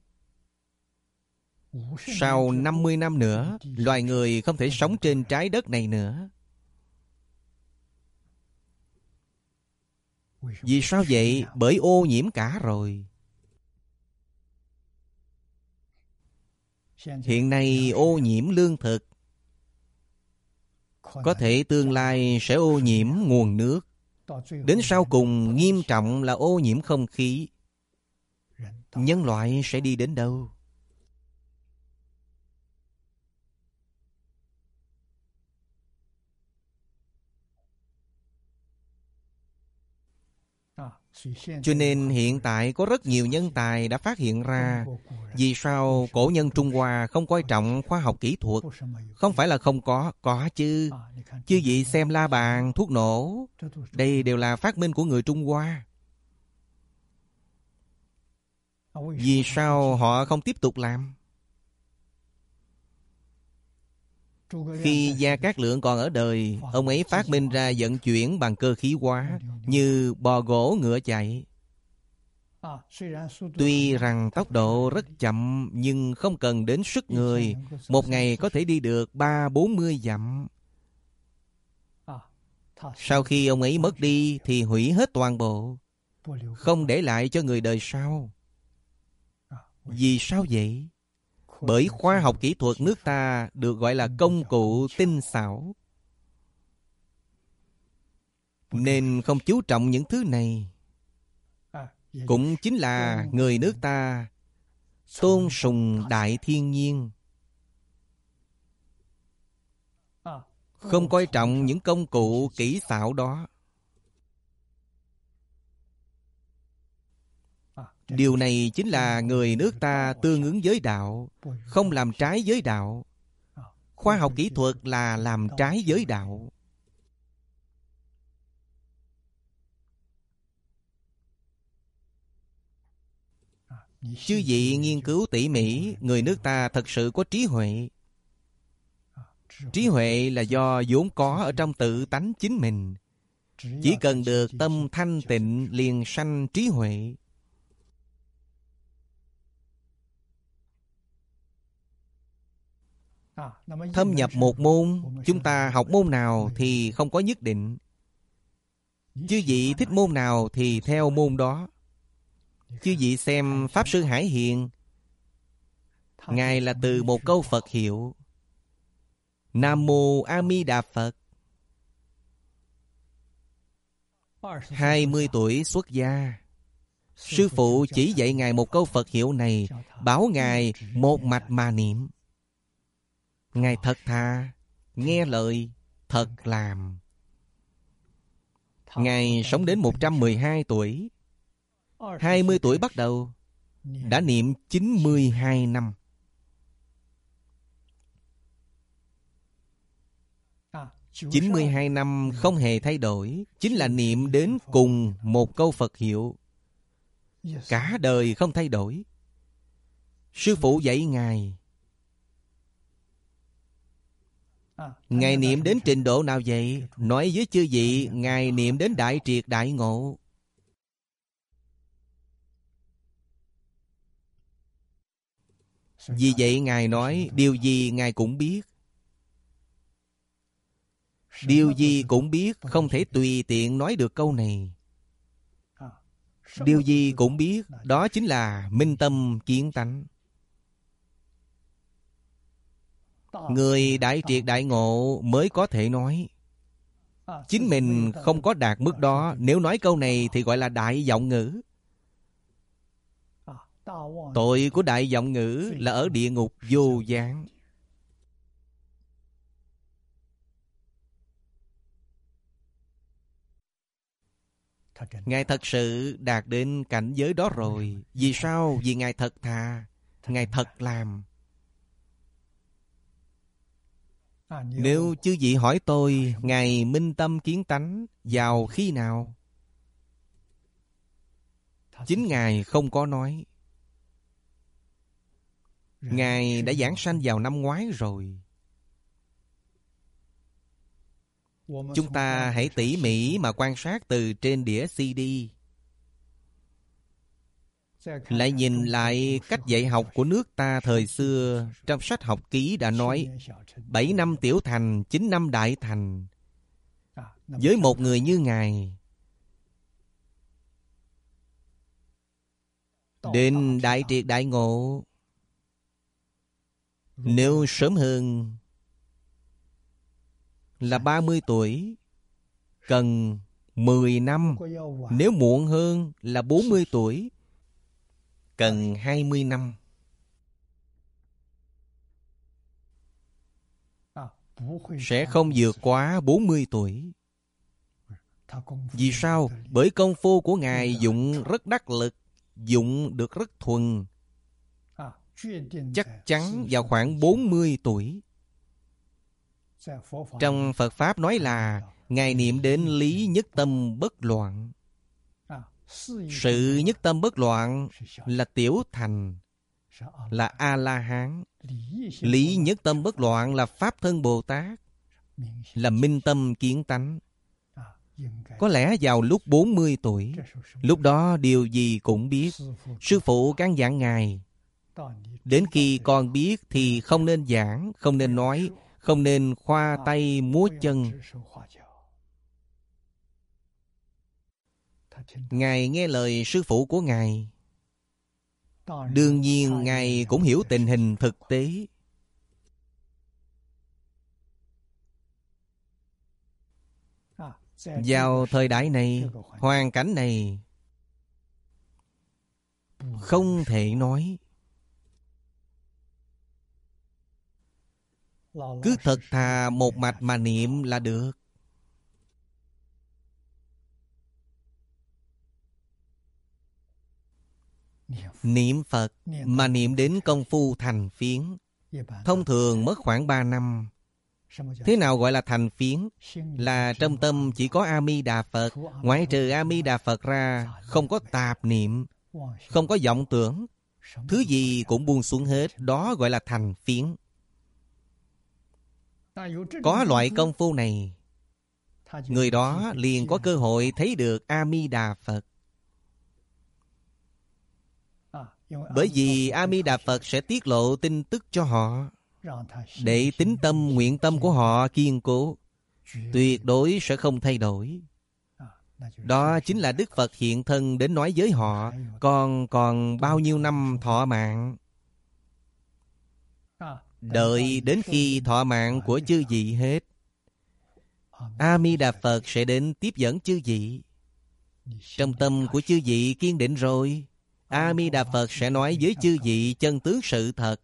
Sau năm mươi năm nữa, loài người không thể sống trên trái đất này nữa. Vì sao vậy? Bởi ô nhiễm cả rồi. Hiện nay ô nhiễm lương thực, có thể tương lai sẽ ô nhiễm nguồn nước. Đến sau cùng nghiêm trọng là ô nhiễm không khí. Nhân loại sẽ đi đến đâu? Cho nên hiện tại có rất nhiều nhân tài đã phát hiện ra. Vì sao cổ nhân Trung Hoa không coi trọng khoa học kỹ thuật? Không phải là không có, có chứ. Chứ gì xem la bàn, thuốc nổ, đây đều là phát minh của người Trung Hoa. Vì sao họ không tiếp tục làm? Khi Gia Cát Lượng còn ở đời, ông ấy phát minh ra vận chuyển bằng cơ khí hóa, như bò gỗ ngựa chạy. Tuy rằng tốc độ rất chậm, nhưng không cần đến sức người. Một ngày có thể đi được ba bốn mươi dặm. Sau khi ông ấy mất đi thì hủy hết toàn bộ, không để lại cho người đời sau. Vì sao vậy? Bởi khoa học kỹ thuật nước ta được gọi là công cụ tinh xảo, nên không chú trọng những thứ này. Cũng chính là người nước ta tôn sùng đại thiên nhiên, không coi trọng những công cụ kỹ xảo đó. Điều này chính là người nước ta tương ứng với đạo, không làm trái với đạo. Khoa học kỹ thuật là làm trái với đạo. Chư vị nghiên cứu tỉ mỉ, người nước ta thật sự có trí huệ. Trí huệ là do vốn có ở trong tự tánh chính mình. Chỉ cần được tâm thanh tịnh liền sanh trí huệ. Thâm nhập một môn, chúng ta học môn nào thì không có nhất định. Chư vị thích môn nào thì theo môn đó. Chư vị xem Pháp Sư Hải Hiền, Ngài là từ một câu Phật hiệu Nam Mô A Di Đà Phật. Hai mươi tuổi xuất gia, Sư phụ chỉ dạy Ngài một câu Phật hiệu này, bảo Ngài một mạch mà niệm. Ngài thật thà, nghe lời, thật làm. Ngài sống đến một trăm mười hai tuổi. hai mươi tuổi bắt đầu, đã niệm chín mươi hai năm. chín mươi hai năm không hề thay đổi, chính là niệm đến cùng một câu Phật hiệu. Cả đời không thay đổi. Sư phụ dạy Ngài. Ngài niệm đến trình độ nào vậy? Nói với chư vị, Ngài niệm đến đại triệt đại ngộ. Vì vậy Ngài nói, điều gì Ngài cũng biết. Điều gì cũng biết, không thể tùy tiện nói được câu này. Điều gì cũng biết, đó chính là minh tâm kiến tánh. Người đại triệt đại ngộ mới có thể nói. Chính mình không có đạt mức đó, nếu nói câu này thì gọi là đại vọng ngữ. Tội của đại vọng ngữ là ở địa ngục vô gián. Ngài thật sự đạt đến cảnh giới đó rồi. Vì sao? Vì Ngài thật thà, Ngài thật làm. Nếu chư vị hỏi tôi, Ngài minh tâm kiến tánh vào khi nào? Chính Ngài không có nói. Ngài đã giảng sanh vào năm ngoái rồi. Chúng ta hãy tỉ mỉ mà quan sát từ trên đĩa xê đê. Lại nhìn lại cách dạy học của nước ta thời xưa. Trong sách học ký đã nói bảy năm tiểu thành, chín năm đại thành. Với một người như Ngài, đến đại triệt đại ngộ, nếu sớm hơn là ba mươi tuổi, cần mười năm. Nếu muộn hơn là bốn mươi tuổi, cần hai mươi năm. Sẽ không vượt quá bốn mươi tuổi. Vì sao? Bởi công phu của Ngài dụng rất đắc lực, dụng được rất thuần. Chắc chắn vào khoảng bốn mươi tuổi. Trong Phật Pháp nói là Ngài niệm đến lý nhất tâm bất loạn. Sự nhất tâm bất loạn là tiểu thành, là A-la-hán. Lý nhất tâm bất loạn là Pháp thân Bồ Tát, là minh tâm kiến tánh. Có lẽ vào lúc bốn mươi tuổi, lúc đó điều gì cũng biết. Sư phụ căn dặn Ngài, đến khi con biết thì không nên giảng, không nên nói, không nên khoa tay múa chân. Ngài nghe lời sư phụ của Ngài. Đương nhiên Ngài cũng hiểu tình hình thực tế. Vào thời đại này, hoàn cảnh này, không thể nói. Cứ thật thà một mạch mà niệm là được. Niệm Phật mà niệm đến công phu thành phiến, thông thường mất khoảng ba năm. Thế nào gọi là thành phiến? Là trong tâm chỉ có A-mi-đà Phật. Ngoại trừ A-mi-đà Phật ra, không có tạp niệm, không có vọng tưởng. Thứ gì cũng buông xuống hết. Đó gọi là thành phiến. Có loại công phu này, người đó liền có cơ hội thấy được A-mi-đà Phật. Bởi vì A-mi-đà Phật sẽ tiết lộ tin tức cho họ, để tín tâm, nguyện tâm của họ kiên cố, tuyệt đối sẽ không thay đổi. Đó chính là Đức Phật hiện thân đến nói với họ, còn còn bao nhiêu năm thọ mạng. Đợi đến khi thọ mạng của chư vị hết, A-mi-đà Phật sẽ đến tiếp dẫn chư vị. Trong tâm của chư vị kiên định rồi, A Di Đà Phật sẽ nói với chư vị chân tướng sự thật.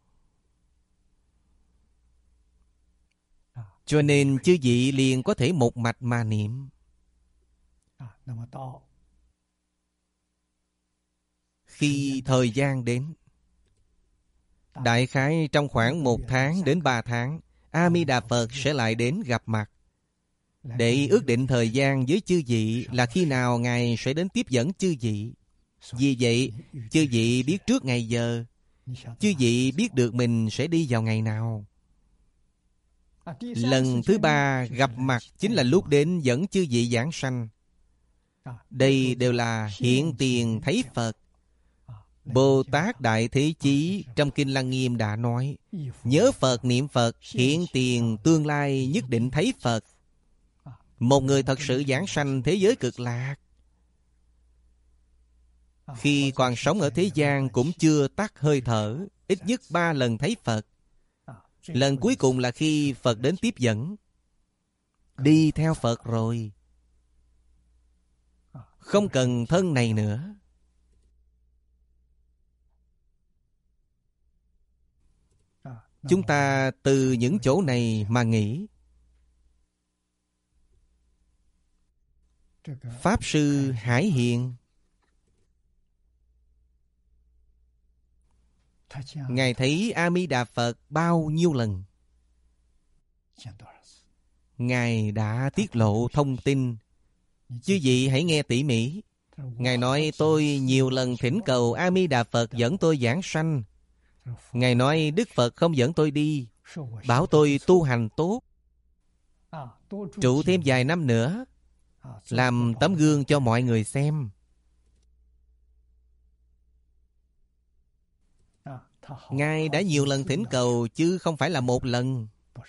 Cho nên chư vị liền có thể một mạch mà niệm. Khi thời gian đến, đại khái trong khoảng một tháng đến ba tháng, A Di Đà Phật sẽ lại đến gặp mặt, để ước định thời gian với chư vị là khi nào Ngài sẽ đến tiếp dẫn chư vị. Vì vậy, chư vị biết trước ngày giờ, chư vị biết được mình sẽ đi vào ngày nào. Lần thứ ba gặp mặt chính là lúc đến dẫn chư vị giảng sanh. Đây đều là hiện tiền thấy Phật. Bồ Tát Đại Thế Chí trong Kinh Lăng Nghiêm đã nói, nhớ Phật niệm Phật, hiện tiền tương lai nhất định thấy Phật. Một người thật sự giảng sanh thế giới cực lạc, khi còn sống ở thế gian cũng chưa tắt hơi thở, ít nhất ba lần thấy Phật. Lần cuối cùng là khi Phật đến tiếp dẫn. Đi theo Phật rồi, không cần thân này nữa. Chúng ta từ những chỗ này mà nghĩ. Pháp Sư Hải Hiền, Ngài thấy A Di Đà Phật bao nhiêu lần? Ngài đã tiết lộ thông tin. Chư vị hãy nghe tỉ mỉ. Ngài nói tôi nhiều lần thỉnh cầu A Di Đà Phật dẫn tôi giảng sanh. Ngài nói Đức Phật không dẫn tôi đi, bảo tôi tu hành tốt, trụ thêm vài năm nữa, làm tấm gương cho mọi người xem. Ngài đã nhiều lần thỉnh cầu chứ không phải là một lần.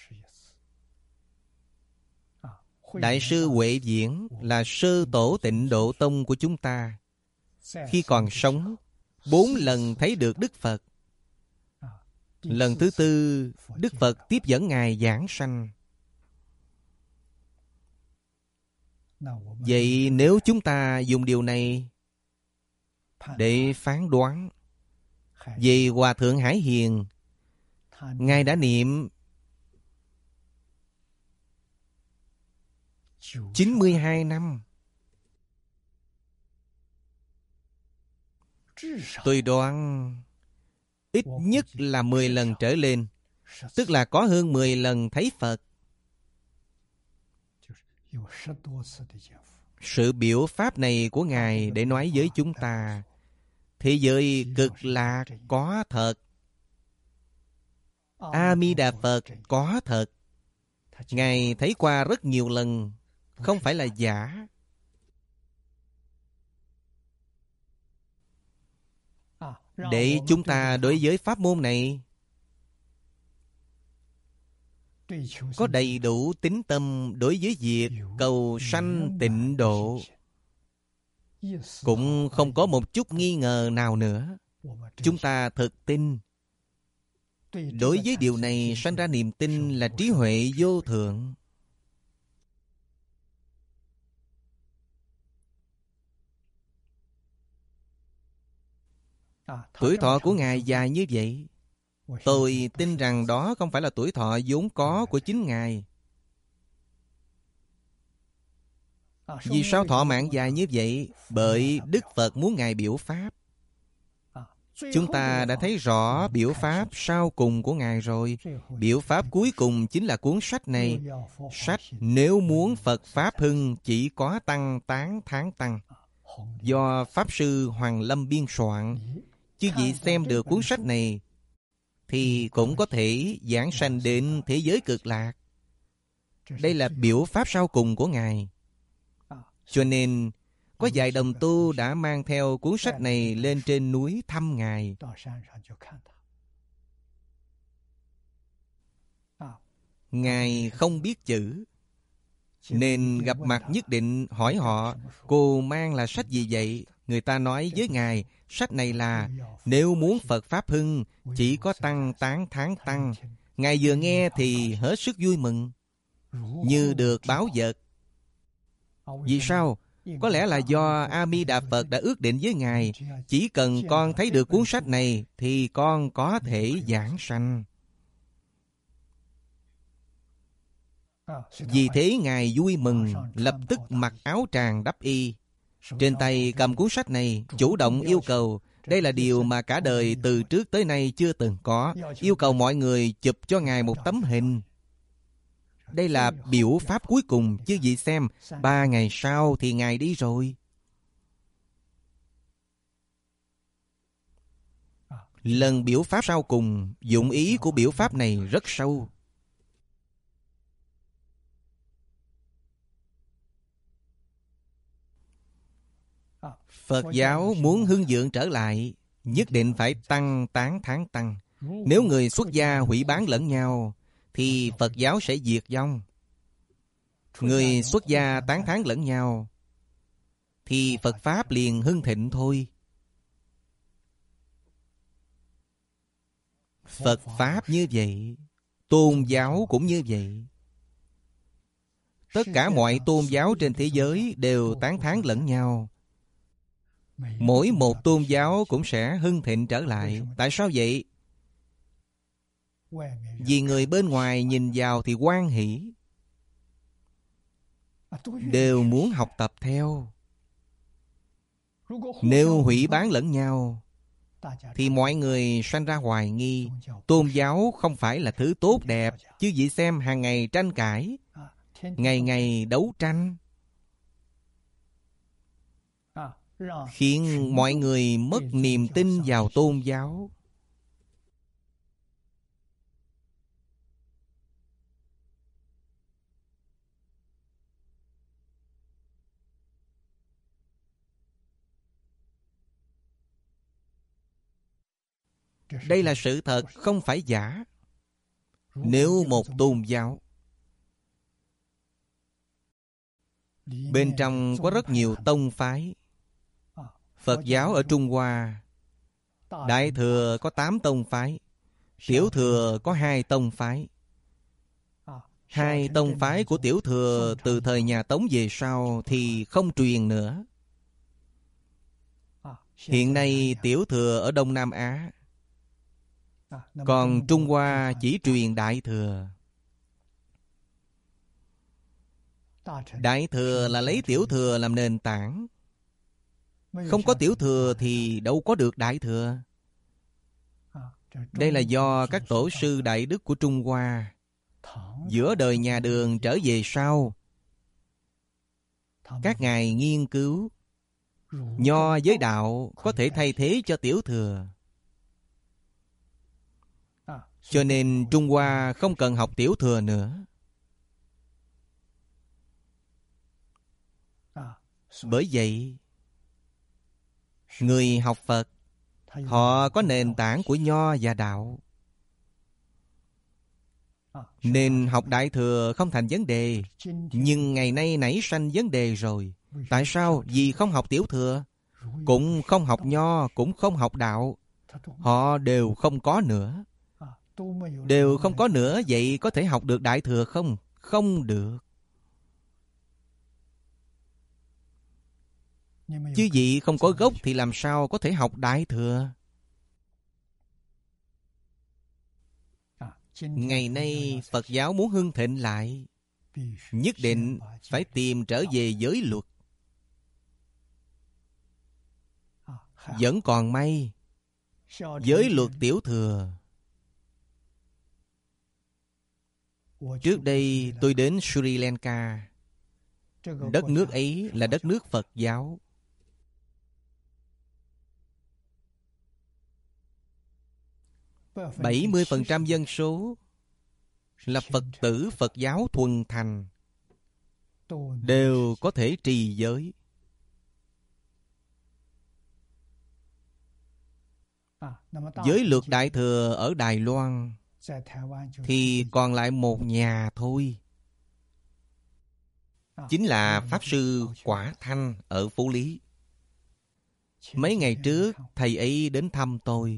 Đại sư Huệ Viễn là sơ tổ Tịnh Độ Tông của chúng ta. Khi còn sống, bốn lần thấy được Đức Phật. Lần thứ tư, Đức Phật tiếp dẫn Ngài giảng sanh. Vậy nếu chúng ta dùng điều này để phán đoán về Hòa Thượng Hải Hiền, Ngài đã niệm chín mươi hai năm. Tôi đoán ít nhất là mười lần trở lên, tức là có hơn mười lần thấy Phật. Sự biểu pháp này của Ngài để nói với chúng ta, thế giới cực lạc có thật, A Di Đà Phật có thật. Ngài thấy qua rất nhiều lần, không phải là giả. Để chúng ta đối với pháp môn này có đầy đủ tín tâm đối với việc cầu sanh tịnh độ, cũng không có một chút nghi ngờ nào nữa. Chúng ta thực tin. Đối với điều này sanh ra niềm tin là trí huệ vô thượng. Tuổi thọ của Ngài dài như vậy, tôi tin rằng đó không phải là tuổi thọ vốn có của chính Ngài. Vì sao thọ mạng dài như vậy? Bởi Đức Phật muốn Ngài biểu pháp. Chúng ta đã thấy rõ biểu pháp sau cùng của Ngài rồi. Biểu pháp cuối cùng chính là cuốn sách này. Sách Nếu Muốn Phật Pháp Hưng chỉ có tăng tán thán tăng, do Pháp Sư Hoàng Lâm biên soạn. Chứ vị xem được cuốn sách này thì cũng có thể giảng sanh đến thế giới cực lạc. Đây là biểu pháp sau cùng của Ngài. Cho nên có vài đồng tu đã mang theo cuốn sách này lên trên núi thăm Ngài. Ngài không biết chữ, nên gặp mặt nhất định hỏi họ, cô mang là sách gì vậy? Người ta nói với Ngài, sách này là Nếu Muốn Phật Pháp Hưng chỉ có tăng tán thán tăng. Ngài vừa nghe thì hết sức vui mừng, như được báu vật. Vì sao? Có lẽ là do A Di Đà Phật đã ước định với Ngài, chỉ cần con thấy được cuốn sách này thì con có thể giảng sanh. Vì thế Ngài vui mừng, lập tức mặc áo tràng đắp y, trên tay cầm cuốn sách này, chủ động yêu cầu. Đây là điều mà cả đời từ trước tới nay chưa từng có. Yêu cầu mọi người chụp cho Ngài một tấm hình. Đây là biểu pháp cuối cùng, chứ gì xem. Ba ngày sau thì Ngài đi rồi. Lần biểu pháp sau cùng, dụng ý của biểu pháp này rất sâu. Phật giáo muốn hưng vượng trở lại, nhất định phải tăng tán thán tăng. Nếu người xuất gia hủy bán lẫn nhau, thì Phật giáo sẽ diệt vong. Người xuất gia tán thán lẫn nhau, thì Phật Pháp liền hưng thịnh thôi. Phật Pháp như vậy, tôn giáo cũng như vậy. Tất cả mọi tôn giáo trên thế giới đều tán thán lẫn nhau. Mỗi một tôn giáo cũng sẽ hưng thịnh trở lại. Tại sao vậy? Vì người bên ngoài nhìn vào thì hoan hỷ, đều muốn học tập theo. Nếu hủy bán lẫn nhau, thì mọi người sanh ra hoài nghi. Tôn giáo không phải là thứ tốt đẹp, chứ vị xem hàng ngày tranh cãi, ngày ngày đấu tranh, khiến mọi người mất niềm tin vào tôn giáo. Đây là sự thật, không phải giả. Nếu một tôn giáo bên trong có rất nhiều tông phái, Phật giáo ở Trung Hoa, Đại Thừa có tám tông phái, Tiểu Thừa có hai tông phái. Hai tông phái của Tiểu Thừa từ thời nhà Tống về sau thì không truyền nữa. Hiện nay Tiểu Thừa ở Đông Nam Á, còn Trung Hoa chỉ truyền Đại Thừa. Đại Thừa là lấy Tiểu Thừa làm nền tảng. Không có Tiểu Thừa thì đâu có được Đại Thừa. Đây là do các tổ sư đại đức của Trung Hoa giữa đời nhà Đường trở về sau, các ngài nghiên cứu Nho với đạo có thể thay thế cho Tiểu Thừa. Cho nên Trung Hoa không cần học Tiểu Thừa nữa. Bởi vậy, người học Phật, họ có nền tảng của Nho và đạo, nên học Đại Thừa không thành vấn đề. Nhưng ngày nay nảy sanh vấn đề rồi. Tại sao? Vì không học Tiểu Thừa, cũng không học Nho, cũng không học đạo. Họ đều không có nữa. Đều không có nữa, vậy có thể học được Đại Thừa không? Không được. Chứ vị không có gốc thì làm sao có thể học Đại Thừa? Ngày nay Phật giáo muốn hưng thịnh lại, nhất định phải tìm trở về giới luật. Vẫn còn may, giới luật Tiểu Thừa. Trước đây tôi đến Sri Lanka. Đất nước ấy là đất nước Phật giáo. bảy mươi phần trăm dân số là Phật tử Phật giáo thuần thành, đều có thể trì giới. Giới luật Đại Thừa ở Đài Loan thì còn lại một nhà thôi. Chính là Pháp Sư Quả Thanh ở Phú Lý. Mấy ngày trước thầy ấy đến thăm tôi.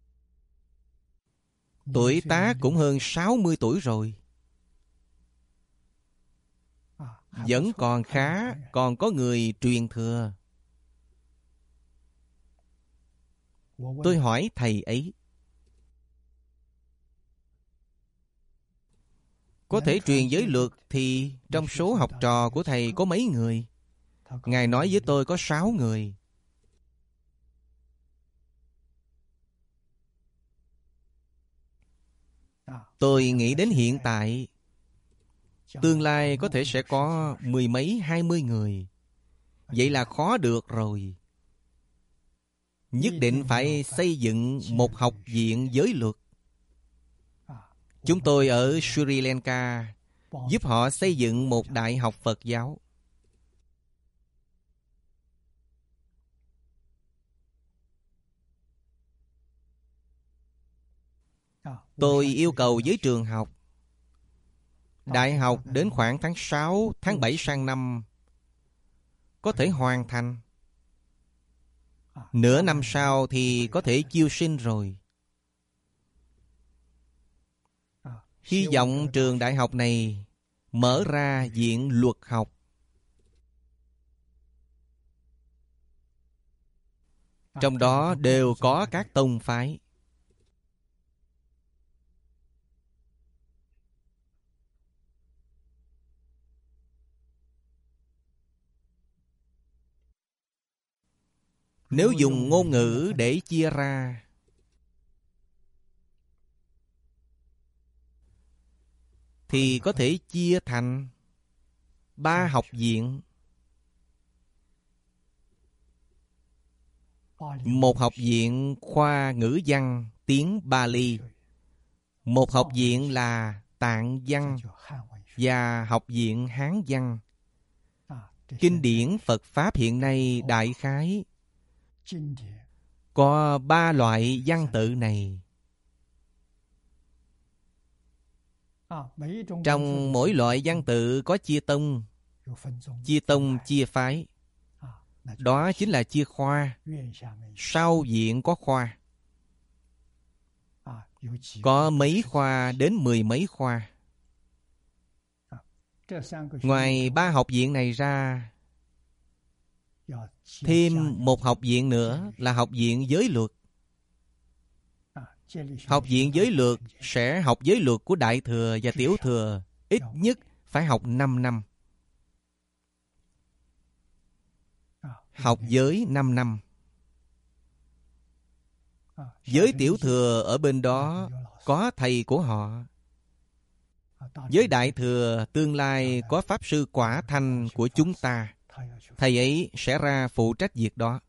Tuổi tác cũng hơn sáu mươi tuổi rồi. vẫn còn khá, còn có người truyền thừa. Tôi hỏi thầy ấy, có thể truyền giới luật thì trong số học trò của thầy có mấy người? Ngài nói với tôi có sáu người. Tôi nghĩ đến hiện tại, tương lai có thể sẽ có mười mấy hai mươi người. Vậy là khó được rồi. Nhất định phải xây dựng một học viện giới luật. Chúng tôi ở Sri Lanka giúp họ xây dựng một đại học Phật giáo. Tôi yêu cầu với trường học, đại học đến khoảng tháng sáu, tháng bảy sang năm có thể hoàn thành. Nửa năm sau thì có thể chiêu sinh rồi. Hy vọng trường đại học này mở ra viện luật học. Trong đó đều có các tông phái. Nếu dùng ngôn ngữ để chia ra, thì có thể chia thành ba học viện. Một học viện khoa ngữ văn tiếng Bali, một học viện là Tạng văn và học viện Hán văn. Kinh điển Phật Pháp hiện nay đại khái có ba loại văn tự này. Trong mỗi loại văn tự có chia tông, chia tông chia phái. Đó chính là chia khoa. Sau viện có khoa, có mấy khoa đến mười mấy khoa. Ngoài ba học viện này ra, thêm một học viện nữa là học viện giới luật. Học viện giới luật sẽ học giới luật của Đại Thừa và Tiểu Thừa. Ít nhất phải học năm năm. Học giới năm năm. Giới Tiểu Thừa ở bên đó có thầy của họ. Giới Đại Thừa tương lai có Pháp Sư Quả Thanh của chúng ta. Thầy ấy sẽ ra phụ trách việc đó.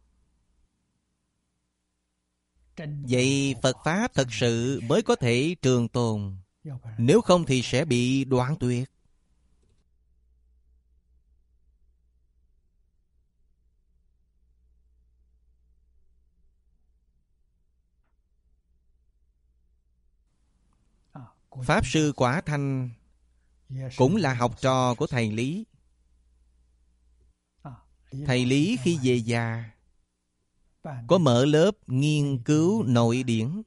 Vậy Phật Pháp thật sự mới có thể trường tồn. Nếu không thì sẽ bị đoạn tuyệt. Pháp Sư Quả Thanh cũng là học trò của thầy Lý. Thầy Lý khi về già có mở lớp nghiên cứu nội điển.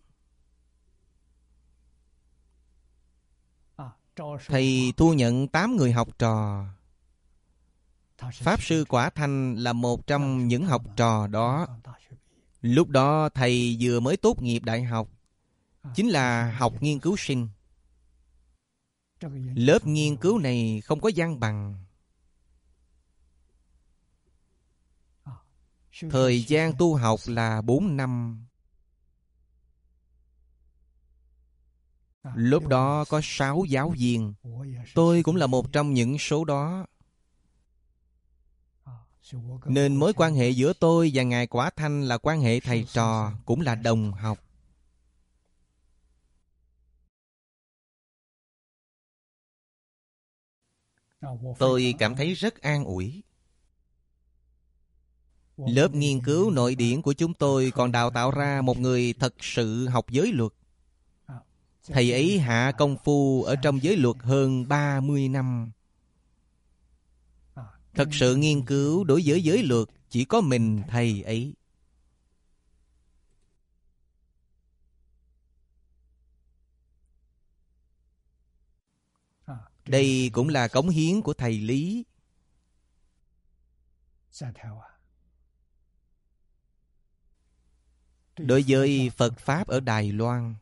Thầy thu nhận tám người học trò. Pháp Sư Quả Thanh là một trong những học trò đó. Lúc đó thầy vừa mới tốt nghiệp đại học, chính là học nghiên cứu sinh. Lớp nghiên cứu này không có văn bằng. Thời gian tu học là bốn năm. Lúc đó có sáu giáo viên. Tôi cũng là một trong những số đó. Nên mối quan hệ giữa tôi và Ngài Quả Thanh là quan hệ thầy trò, cũng là đồng học. Tôi cảm thấy rất an ủi. Lớp nghiên cứu nội điển của chúng tôi còn đào tạo ra một người thật sự học giới luật. Thầy ấy hạ công phu ở trong giới luật hơn ba mươi năm. Thật sự nghiên cứu đối với giới luật chỉ có mình thầy ấy. Đây cũng là cống hiến của thầy Lý. Đối với Phật Pháp ở Đài Loan,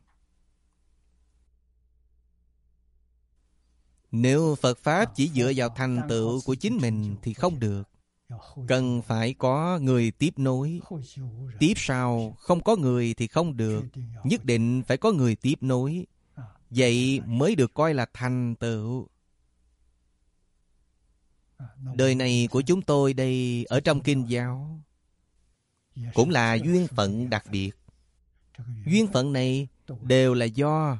nếu Phật Pháp chỉ dựa vào thành tựu của chính mình thì không được. Cần phải có người tiếp nối. Tiếp sau không có người thì không được. Nhất định phải có người tiếp nối. Vậy mới được coi là thành tựu. Đời này của chúng tôi đây ở trong kinh giáo cũng là duyên phận đặc biệt. Duyên phận này đều là do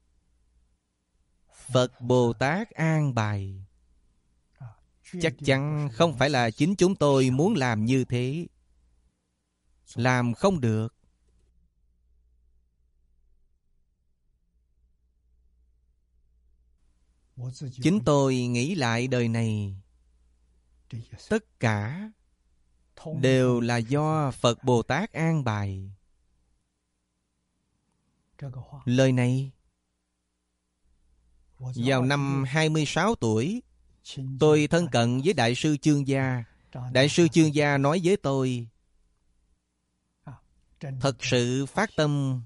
Phật Bồ Tát an bài. Chắc chắn không phải là chính chúng tôi muốn làm như thế. Làm không được. Chính tôi nghĩ lại đời này, tất cả đều là do Phật Bồ Tát an bài. Lời này, vào năm hai mươi sáu tuổi, tôi thân cận với Đại sư Chương Gia. Đại sư Chương Gia nói với tôi, thật sự phát tâm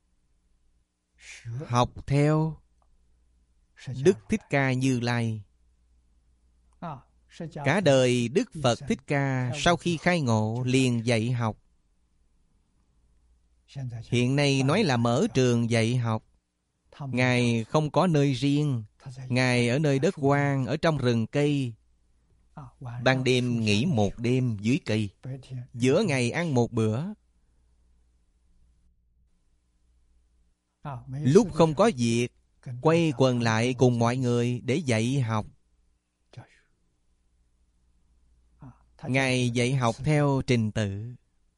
học theo Đức Thích Ca Như Lai. Cả đời Đức Phật Thích Ca sau khi khai ngộ liền dạy học. Hiện nay nói là mở trường dạy học. Ngài không có nơi riêng. Ngài ở nơi đất hoang, ở trong rừng cây. Ban đêm nghỉ một đêm dưới cây. Giữa ngày ăn một bữa. Lúc không có việc, quay quần lại cùng mọi người để dạy học. Ngài dạy học theo trình tự.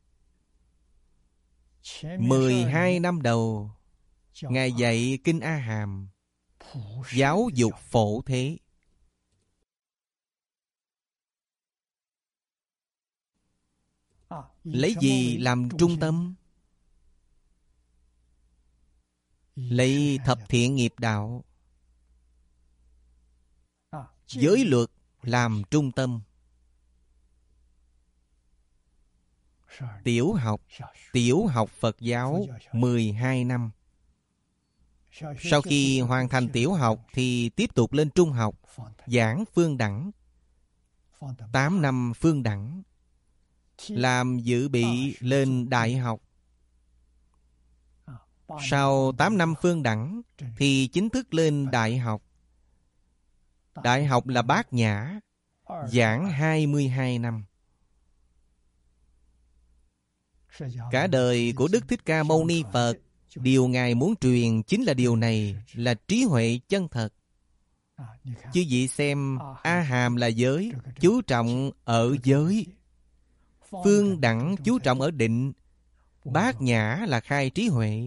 Mười hai năm đầu, Ngài dạy Kinh A Hàm, giáo dục phổ thế. Lấy gì làm trung tâm? Lấy thập thiện nghiệp đạo, giới luật làm trung tâm. Tiểu học, tiểu học Phật giáo mười hai năm. Sau khi hoàn thành tiểu học thì tiếp tục lên trung học, giảng phương đẳng. tám năm phương đẳng, làm dự bị lên đại học. Sau tám năm phương đẳng thì chính thức lên đại học. Đại học là Bát Nhã, giảng hai mươi hai năm. Cả đời của Đức Thích Ca Mâu Ni Phật, điều Ngài muốn truyền chính là điều này, là trí huệ chân thật. Chứ vị xem, A Hàm là giới, chú trọng ở giới. Phương đẳng chú trọng ở định. Bát Nhã là khai trí huệ.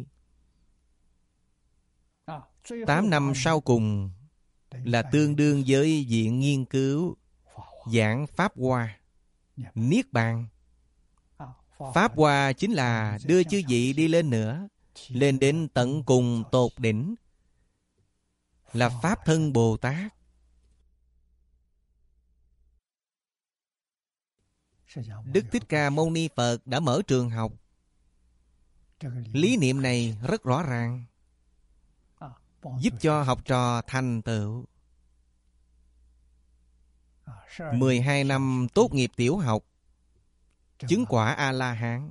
Tám năm sau cùng là tương đương với viện nghiên cứu, giảng Pháp Hoa, Niết Bàn. Pháp Hoa chính là đưa chư vị đi lên nữa, lên đến tận cùng tột đỉnh, là Pháp Thân Bồ Tát. Đức Thích Ca Mâu Ni Phật đã mở trường học. Lý niệm này rất rõ ràng, giúp cho học trò thành tựu. Mười hai năm tốt nghiệp tiểu học, chứng quả A-la-hán.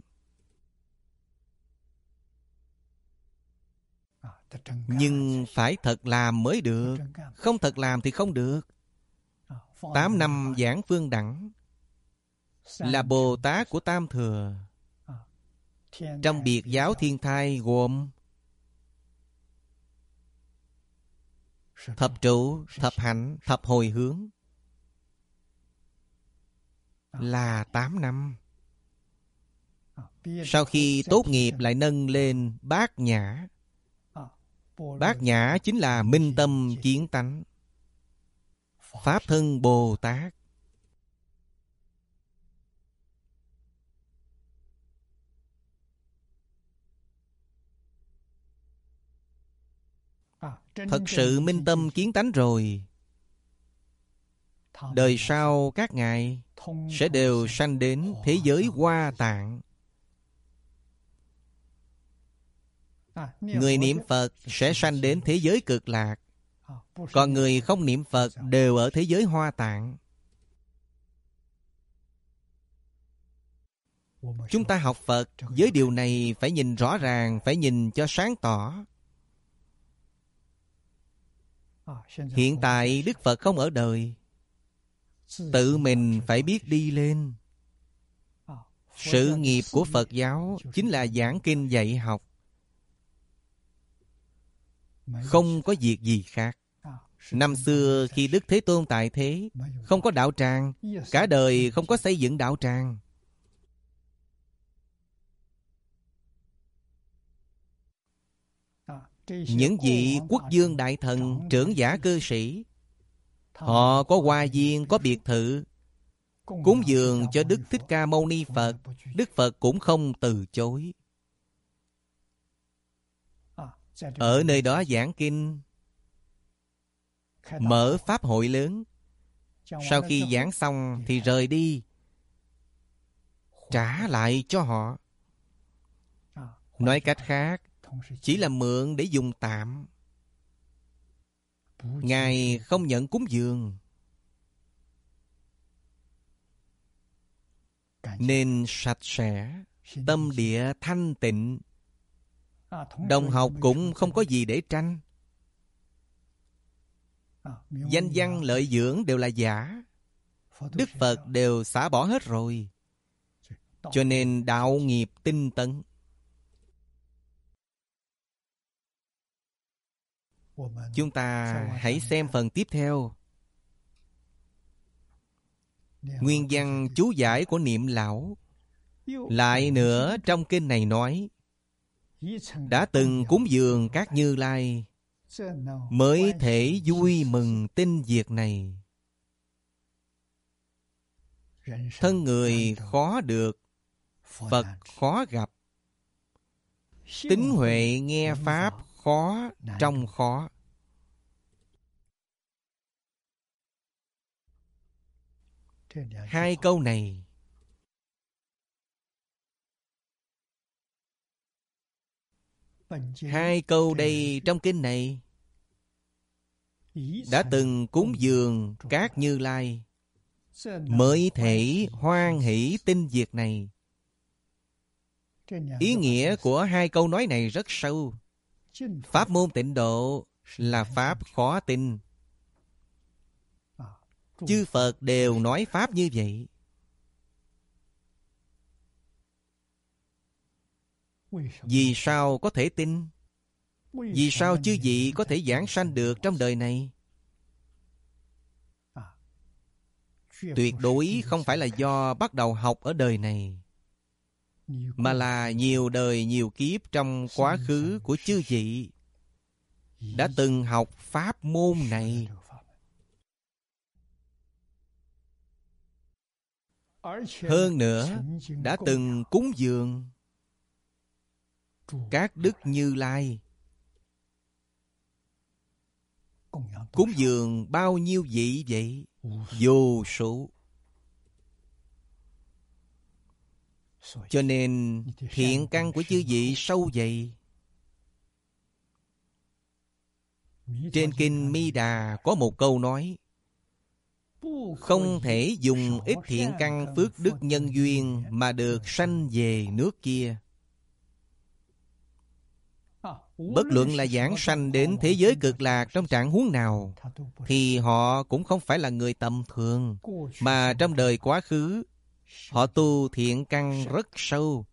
Nhưng phải thật làm mới được. Không thật làm thì không được. Tám năm giảng phương đẳng, là Bồ Tát của Tam Thừa. Trong biệt giáo thiên thai gồm thập trụ, thập hạnh, thập hồi hướng, là tám năm. Sau khi tốt nghiệp lại nâng lên Bát Nhã. Bát Nhã chính là minh tâm kiến tánh, Pháp Thân Bồ Tát. Thật sự minh tâm kiến tánh rồi đời sau các ngài sẽ đều sanh đến thế giới Hoa Tạng. Người niệm Phật sẽ sanh đến thế giới Cực Lạc, còn người không niệm Phật đều ở thế giới Hoa Tạng. Chúng ta học Phật với điều này phải nhìn rõ ràng, phải nhìn cho sáng tỏ. Hiện tại Đức Phật không ở đời, tự mình phải biết đi lên. Sự nghiệp của Phật giáo chính là giảng kinh dạy học, không có việc gì khác. Năm xưa khi Đức Thế Tôn tại thế, không có đạo tràng, cả đời không có xây dựng đạo tràng. Những vị quốc vương đại thần, trưởng giả cư sĩ, họ có hoa viên, có biệt thự, cúng dường cho Đức Thích Ca Mâu Ni Phật, Đức Phật cũng không từ chối. Ở nơi đó giảng kinh, mở pháp hội lớn. Sau khi giảng xong thì rời đi, trả lại cho họ. Nói cách khác, chỉ là mượn để dùng tạm. Ngài không nhận cúng dường, nên sạch sẽ, tâm địa thanh tịnh. Đồng học cũng không có gì để tranh. Danh văn lợi dưỡng đều là giả, Đức Phật đều xả bỏ hết rồi. Cho nên đạo nghiệp tinh tấn. Chúng ta hãy xem phần tiếp theo. Nguyên văn chú giải của Niệm Lão. Lại nữa trong kinh này nói, đã từng cúng dường các Như Lai, mới thể vui mừng tin việc này. Thân người khó được, Phật khó gặp. Tín huệ nghe Pháp khó trong khó. Hai câu này Hai câu đây trong kinh này, đã từng cúng dường các Như Lai, mới thể hoan hỷ tin việc này. Ý nghĩa của hai câu nói này rất sâu. Pháp môn Tịnh Độ là pháp khó tin. Chư Phật đều nói pháp như vậy. Vì sao có thể tin? Vì sao chư vị có thể giảng sanh được trong đời này? Tuyệt đối không phải là do bắt đầu học ở đời này, mà là nhiều đời nhiều kiếp trong quá khứ của chư vị đã từng học pháp môn này. Hơn nữa, đã từng cúng dường các Đức Như Lai. Cúng dường bao nhiêu vị vậy? Vô số. Cho nên thiện căn của chư vị sâu dày. Trên kinh Mi Đà có một câu nói, không thể dùng ít thiện căn phước đức nhân duyên mà được sanh về nước kia. Bất luận là giảng sanh đến thế giới Cực Lạc trong trạng huống nào, thì họ cũng không phải là người tầm thường, mà trong đời quá khứ họ tu thiện căn rất sâu,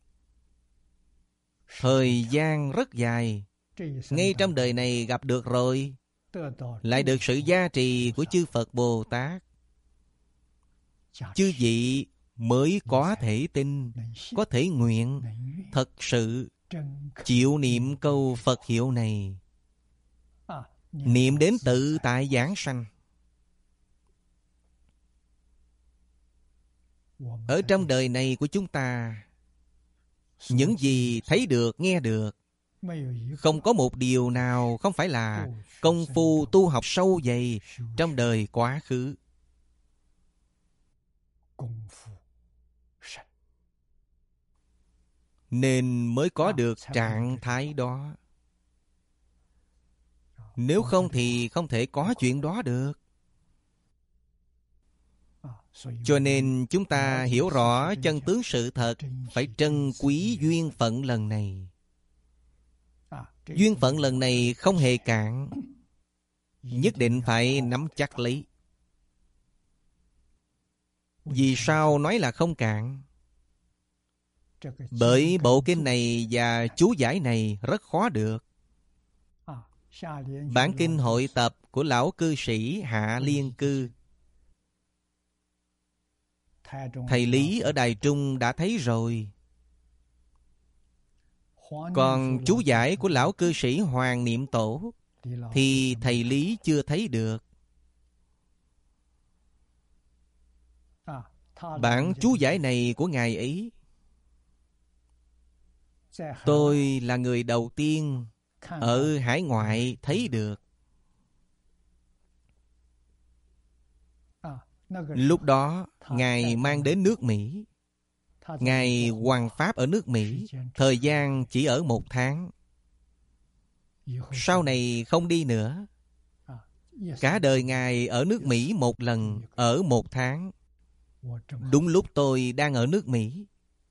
thời gian rất dài. Ngay trong đời này gặp được rồi, lại được sự gia trì của chư Phật Bồ Tát, chư vị mới có thể tin, có thể nguyện, thật sự chịu niệm câu Phật hiệu này, niệm đến tự tại giảng sanh. Ở trong đời này của chúng ta, những gì thấy được, nghe được, không có một điều nào không phải là công phu tu học sâu dày trong đời quá khứ. nên mới có được trạng thái đó. Nếu không thì không thể có chuyện đó được. Cho nên chúng ta hiểu rõ chân tướng sự thật, phải trân quý duyên phận lần này. Duyên phận lần này không hề cạn, nhất định phải nắm chắc lấy. Vì sao nói là không cạn? Bởi bộ kinh này và chú giải này rất khó được. Bản kinh hội tập của lão cư sĩ Hạ Liên Cư, thầy Lý ở Đài Trung đã thấy rồi. Còn chú giải của lão cư sĩ Hoàng Niệm Tổ thì thầy Lý chưa thấy được. Bản chú giải này của ngài ấy, tôi là người đầu tiên ở hải ngoại thấy được. Lúc đó ngài mang đến nước Mỹ. Ngài hoằng pháp ở nước Mỹ, thời gian chỉ ở một tháng. Sau này không đi nữa. Cả đời ngài ở nước Mỹ một lần, ở một tháng. Đúng lúc tôi đang ở nước Mỹ,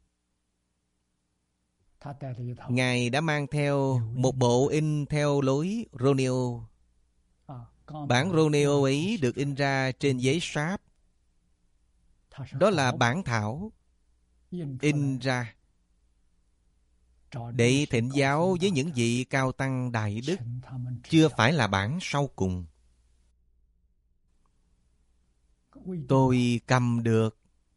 ngài đã mang theo một bộ in theo lối Romeo. Bản Romeo ấy được in ra trên giấy sáp. Đó là bản thảo in ra để thỉnh giáo với những vị cao tăng đại đức, chưa phải là bản sau cùng. Tôi cầm được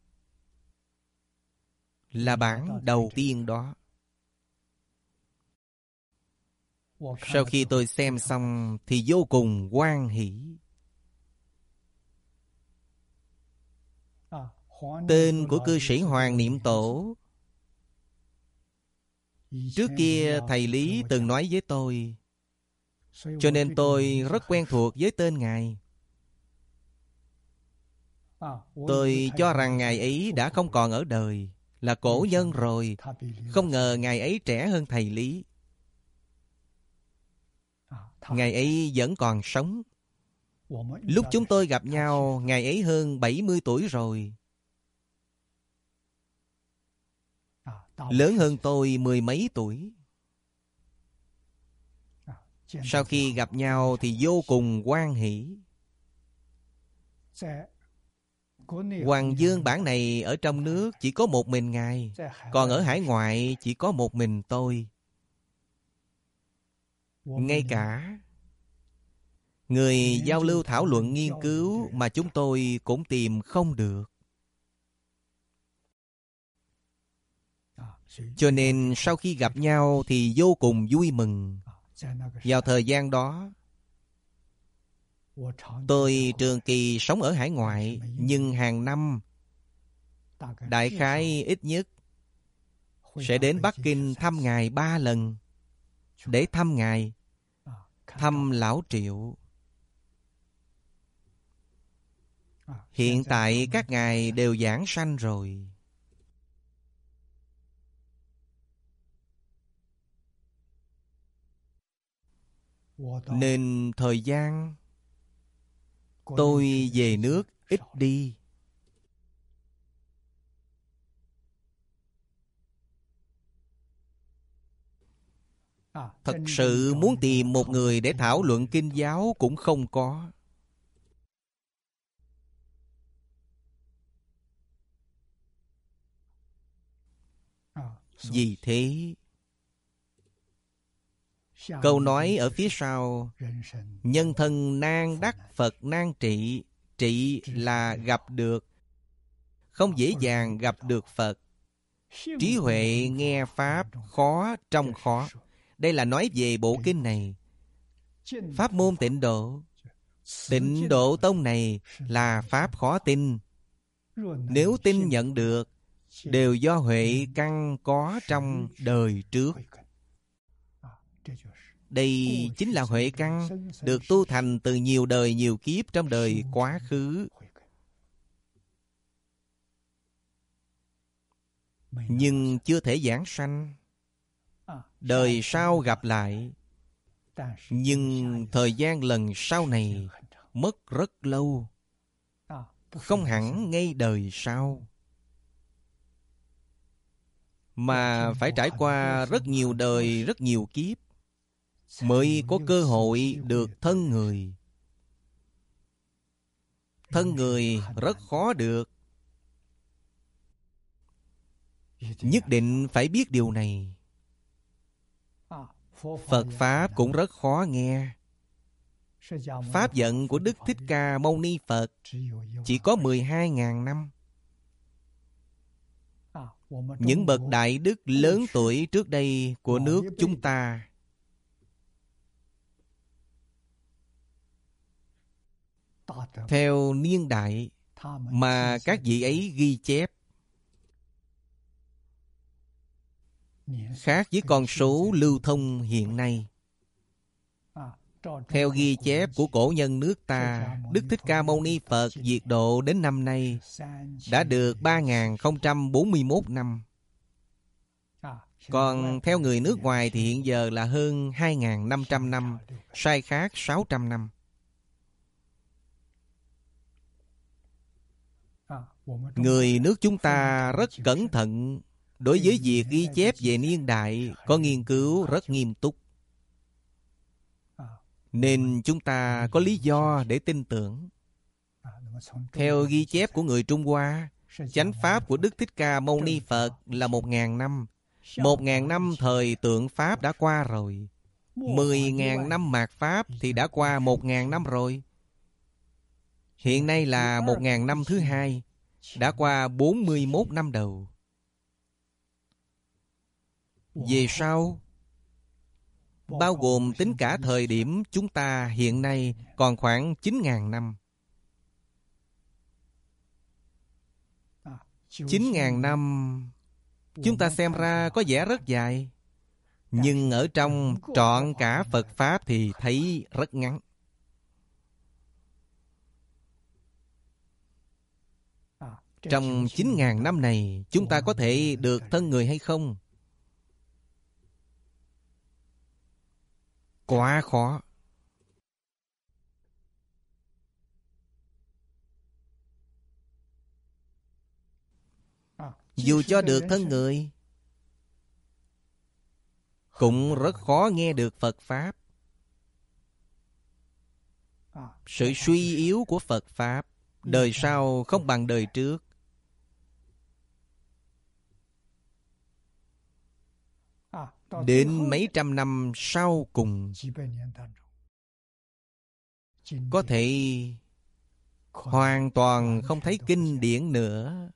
là bản đầu tiên đó. Sau khi tôi xem xong thì vô cùng hoan hỷ. Tên của cư sĩ Hoàng Niệm Tổ, trước kia thầy Lý từng nói với tôi, cho nên tôi rất quen thuộc với tên ngài. Tôi cho rằng ngài ấy đã không còn ở đời, là cổ nhân rồi. Không ngờ ngài ấy trẻ hơn thầy Lý. Ngài ấy vẫn còn sống. Lúc chúng tôi gặp nhau, ngài ấy hơn bảy mươi tuổi rồi. Lớn hơn tôi mười mấy tuổi. Sau khi gặp nhau thì vô cùng hoan hỷ. Hoàng Dương bản này ở trong nước chỉ có một mình ngài, còn ở hải ngoại chỉ có một mình tôi. Ngay cả người giao lưu thảo luận nghiên cứu mà chúng tôi cũng tìm không được. Cho nên sau khi gặp nhau thì vô cùng vui mừng. Vào thời gian đó, tôi trường kỳ sống ở hải ngoại, nhưng hàng năm, đại khái ít nhất, sẽ đến Bắc Kinh thăm ngài ba lần. Để thăm ngài, thăm lão Triệu. Hiện tại các ngài đều giảng sanh rồi. Nên thời gian tôi về nước ít đi. Thật sự muốn tìm một người để thảo luận kinh giáo cũng không có. Vì thế, câu nói ở phía sau, nhân thân nan đắc Phật nan trị. Trị là gặp được, không dễ dàng gặp được Phật. Trí huệ nghe Pháp khó trong khó. Đây là nói về bộ kinh này. Pháp môn Tịnh Độ, Tịnh Độ tông này là Pháp khó tin. Nếu tin nhận được, đều do huệ căn có trong đời trước. Đây chính là huệ căn được tu thành từ nhiều đời nhiều kiếp trong đời quá khứ. nhưng chưa thể giảng sanh. Đời sau gặp lại, nhưng thời gian lần sau này mất rất lâu, không hẳn ngay đời sau, mà phải trải qua rất nhiều đời, rất nhiều kiếp mới có cơ hội được thân người. Thân người rất khó được. Nhất định phải biết điều này. Phật Pháp cũng rất khó nghe. Pháp vận của Đức Thích Ca Mâu Ni Phật chỉ có mười hai nghìn năm. Những bậc đại đức lớn tuổi trước đây của nước chúng ta theo niên đại mà các vị ấy ghi chép khác với con số lưu thông hiện nay. Theo ghi chép của cổ nhân nước ta, Đức Thích Ca Mâu Ni Phật diệt độ đến năm nay đã được ba nghìn không trăm bốn mươi mốt năm. Còn theo người nước ngoài thì hiện giờ là hơn hai nghìn năm trăm năm, sai khác sáu trăm năm. Người nước chúng ta rất cẩn thận đối với việc ghi chép về niên đại, có nghiên cứu rất nghiêm túc. Nên chúng ta có lý do để tin tưởng. Theo ghi chép của người Trung Hoa, chánh pháp của Đức Thích Ca Mâu Ni Phật là một ngàn năm. Một ngàn năm thời tượng Pháp đã qua rồi. Mười ngàn năm mạt Pháp thì đã qua một ngàn năm rồi. Hiện nay là một ngàn năm thứ hai, đã qua bốn mươi mốt năm đầu. Về sau, bao gồm tính cả thời điểm chúng ta hiện nay còn khoảng chín nghìn năm. chín nghìn năm chúng ta xem ra có vẻ rất dài, nhưng ở trong trọn cả Phật Pháp thì thấy rất ngắn. Trong chín nghìn năm này, chúng ta có thể được thân người hay không? Quá khó. Dù cho được thân người, cũng rất khó nghe được Phật Pháp. Sự suy yếu của Phật Pháp, đời sau không bằng đời trước. Đến mấy trăm năm sau cùng, có thể hoàn toàn không thấy kinh điển nữa.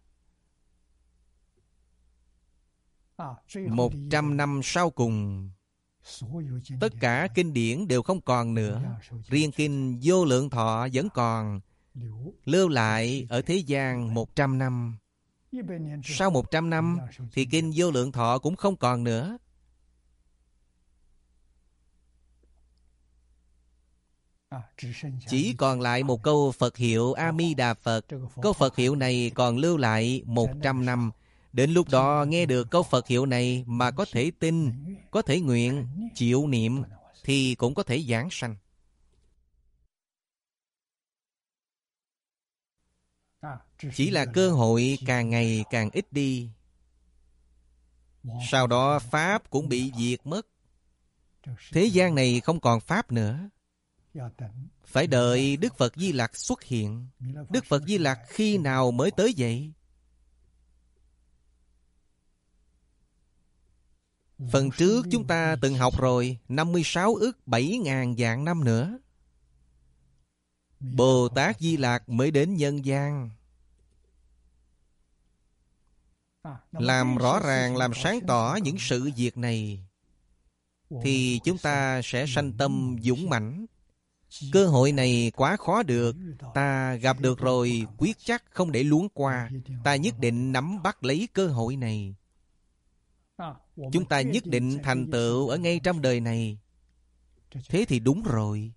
Một trăm năm sau cùng, tất cả kinh điển đều không còn nữa. Riêng kinh Vô Lượng Thọ vẫn còn, lưu lại ở thế gian một trăm năm. Sau một trăm năm thì kinh Vô Lượng Thọ cũng không còn nữa. Chỉ còn lại một câu Phật hiệu A Di Đà Phật. Câu Phật hiệu này còn lưu lại một trăm năm. Đến lúc đó nghe được câu Phật hiệu này mà có thể tin, có thể nguyện, chịu niệm thì cũng có thể giảng sanh. Chỉ là cơ hội càng ngày càng ít đi. Sau đó Pháp cũng bị diệt mất. Thế gian này không còn Pháp nữa. Phải đợi Đức Phật Di Lặc xuất hiện. Đức Phật Di Lặc khi nào mới tới vậy? Phần trước chúng ta từng học rồi, năm mươi sáu ức bảy ngàn vạn năm nữa, Bồ Tát Di Lặc mới đến nhân gian. Làm rõ ràng, làm sáng tỏ những sự việc này, thì chúng ta sẽ sanh tâm dũng mãnh. Cơ hội này quá khó được. Ta gặp được rồi, quyết chắc không để luống qua. Ta nhất định nắm bắt lấy cơ hội này. Chúng ta nhất định thành tựu ở ngay trong đời này. Thế thì đúng rồi.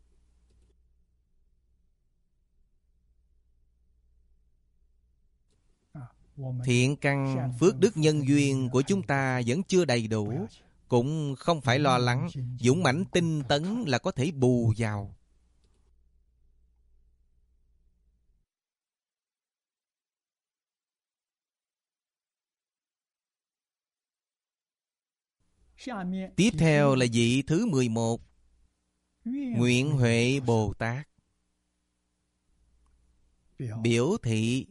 thiện căn phước đức nhân duyên của chúng ta vẫn chưa đầy đủ, cũng không phải lo lắng, dũng mãnh tinh tấn là có thể bù vào. Tiếp theo là vị thứ mười một, Nguyện Huệ Bồ Tát. Biểu thị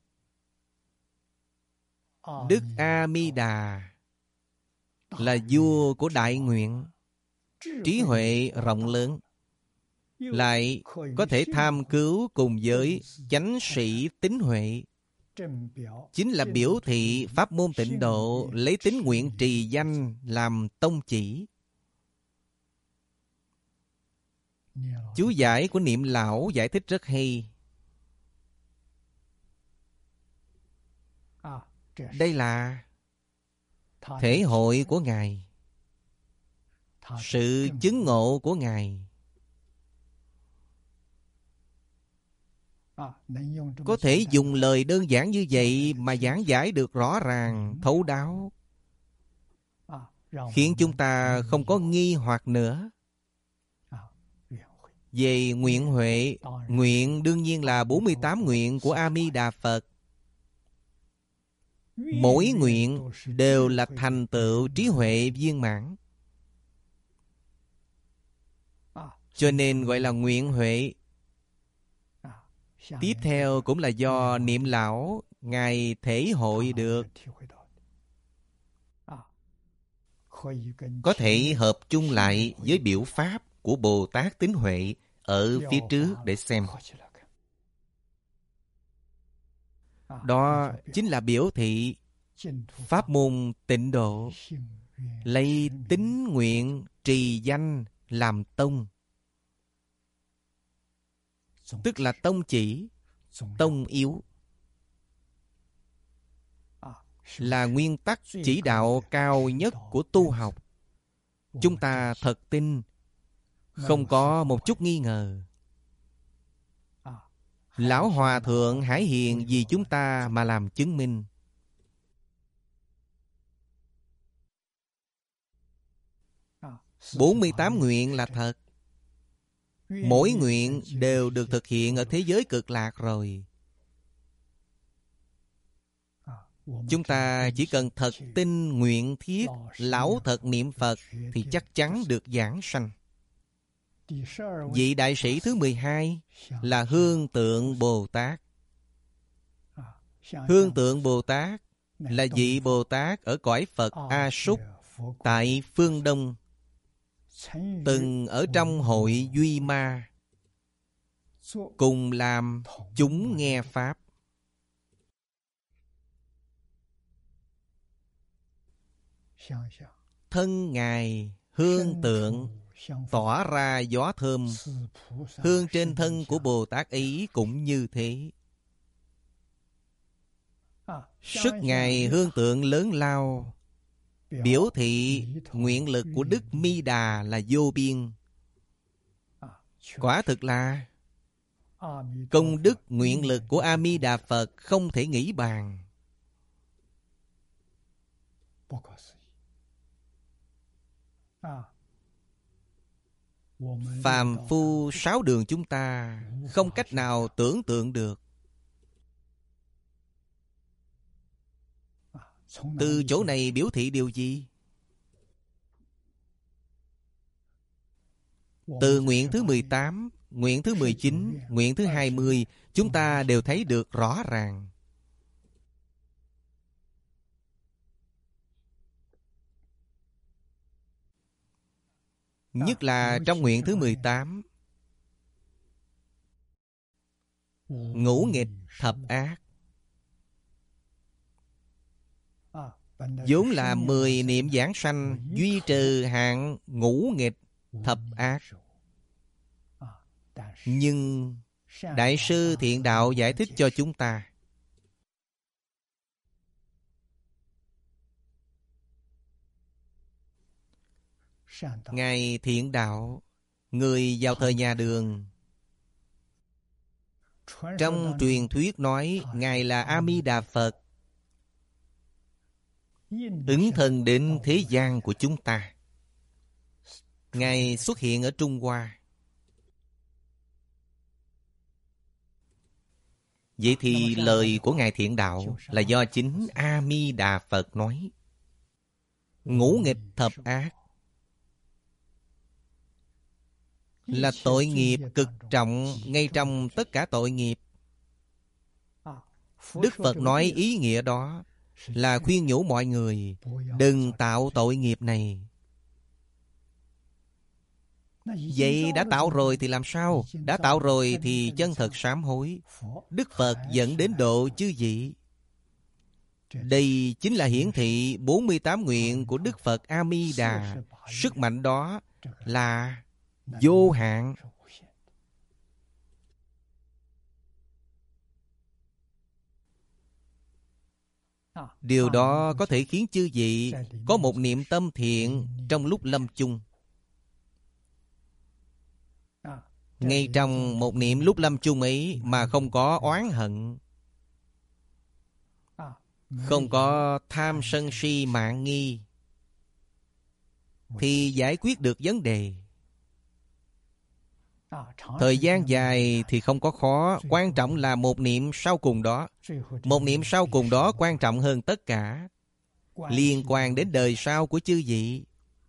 Đức A Di Đà là vua của đại nguyện, trí huệ rộng lớn, lại có thể tham cứu cùng với chánh sĩ tín huệ, chính là biểu thị pháp môn tịnh độ lấy tín nguyện trì danh làm tông chỉ. Chú giải của Niệm Lão giải thích rất hay. Đây là thể hội của Ngài, sự chứng ngộ của Ngài. Có thể dùng lời đơn giản như vậy mà giảng giải được rõ ràng, thấu đáo, khiến chúng ta không có nghi hoặc nữa. Về nguyện huệ, nguyện đương nhiên là bốn mươi tám nguyện của A Di Đà Phật. Mỗi nguyện đều là thành tựu trí huệ viên mãn, cho nên gọi là nguyện huệ. Tiếp theo cũng là do Niệm Lão Ngài thể hội được, có thể hợp chung lại với biểu pháp của Bồ Tát tín huệ ở phía trước để xem. Đó chính là biểu thị pháp môn tịnh độ lấy tín nguyện trì danh làm tông, tức là tông chỉ, tông yếu, là nguyên tắc chỉ đạo cao nhất của tu học. Chúng ta thật tin, không có một chút nghi ngờ. Lão Hòa Thượng Hải Hiền vì chúng ta mà làm chứng minh. bốn mươi tám nguyện là thật. Mỗi nguyện đều được thực hiện ở thế giới cực lạc rồi. Chúng ta chỉ cần thật tin nguyện thiết, lão thật niệm Phật thì chắc chắn được giảng sanh. Vị đại sĩ thứ mười hai là Hương Tượng Bồ Tát. Hương Tượng Bồ Tát là vị Bồ Tát ở cõi Phật A Súc tại phương Đông, từng ở trong hội Duy Ma, cùng làm chúng nghe Pháp. Thân Ngài hương tượng tỏa ra gió thơm, hương trên thân của Bồ Tát ấy cũng như thế. Sức Ngài hương tượng lớn lao, biểu thị nguyện lực của Đức Mi Đà là vô biên. Quả thực là công đức nguyện lực của A Di Đà Phật không thể nghĩ bàn. Phàm phu sáu đường chúng ta không cách nào tưởng tượng được. Từ chỗ này biểu thị điều gì? Từ nguyện thứ mười tám, nguyện thứ mười chín, nguyện thứ hai mươi, chúng ta đều thấy được rõ ràng. Nhất là trong nguyện thứ mười tám, ngũ nghịch thập ác, vốn là mười niệm giảng sanh duy trừ hạn ngũ nghịch thập ác. Nhưng Đại sư Thiện Đạo giải thích cho chúng ta, Ngài Thiện Đạo, người vào thời nhà Đường, trong truyền thuyết nói Ngài là A Di Đà Phật, ứng thân đến thế gian của chúng ta. Ngài xuất hiện ở Trung Hoa. Vậy thì lời của Ngài Thiện Đạo là do chính A Di Đà Phật nói. Ngũ nghịch thập ác là tội nghiệp cực trọng ngay trong tất cả tội nghiệp. Đức Phật nói ý nghĩa đó là khuyên nhủ mọi người đừng tạo tội nghiệp này. Vậy đã tạo rồi thì làm sao? Đã tạo rồi thì chân thật sám hối. Đức Phật dẫn đến độ chư vị. Đây chính là hiển thị bốn mươi tám nguyện của Đức Phật A Di Đà. Sức mạnh đó là vô hạn. Điều đó có thể khiến chư vị có một niệm tâm thiện trong lúc lâm chung. Ngay trong một niệm lúc lâm chung ấy mà không có oán hận, không có tham sân si mạn nghi, thì giải quyết được vấn đề. Thời gian dài thì không có khó. Quan trọng là một niệm sau cùng đó. Một niệm sau cùng đó quan trọng hơn tất cả, liên quan đến đời sau của chư vị.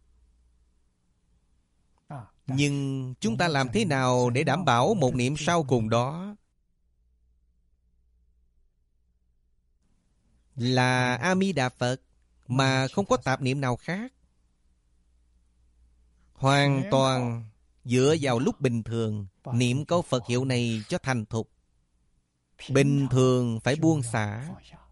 Nhưng chúng ta làm thế nào để đảm bảo một niệm sau cùng đó là A Di Đà Phật mà không có tạp niệm nào khác? Hoàn toàn dựa vào lúc bình thường niệm câu Phật hiệu này cho thành thục. Bình thường phải buông xả.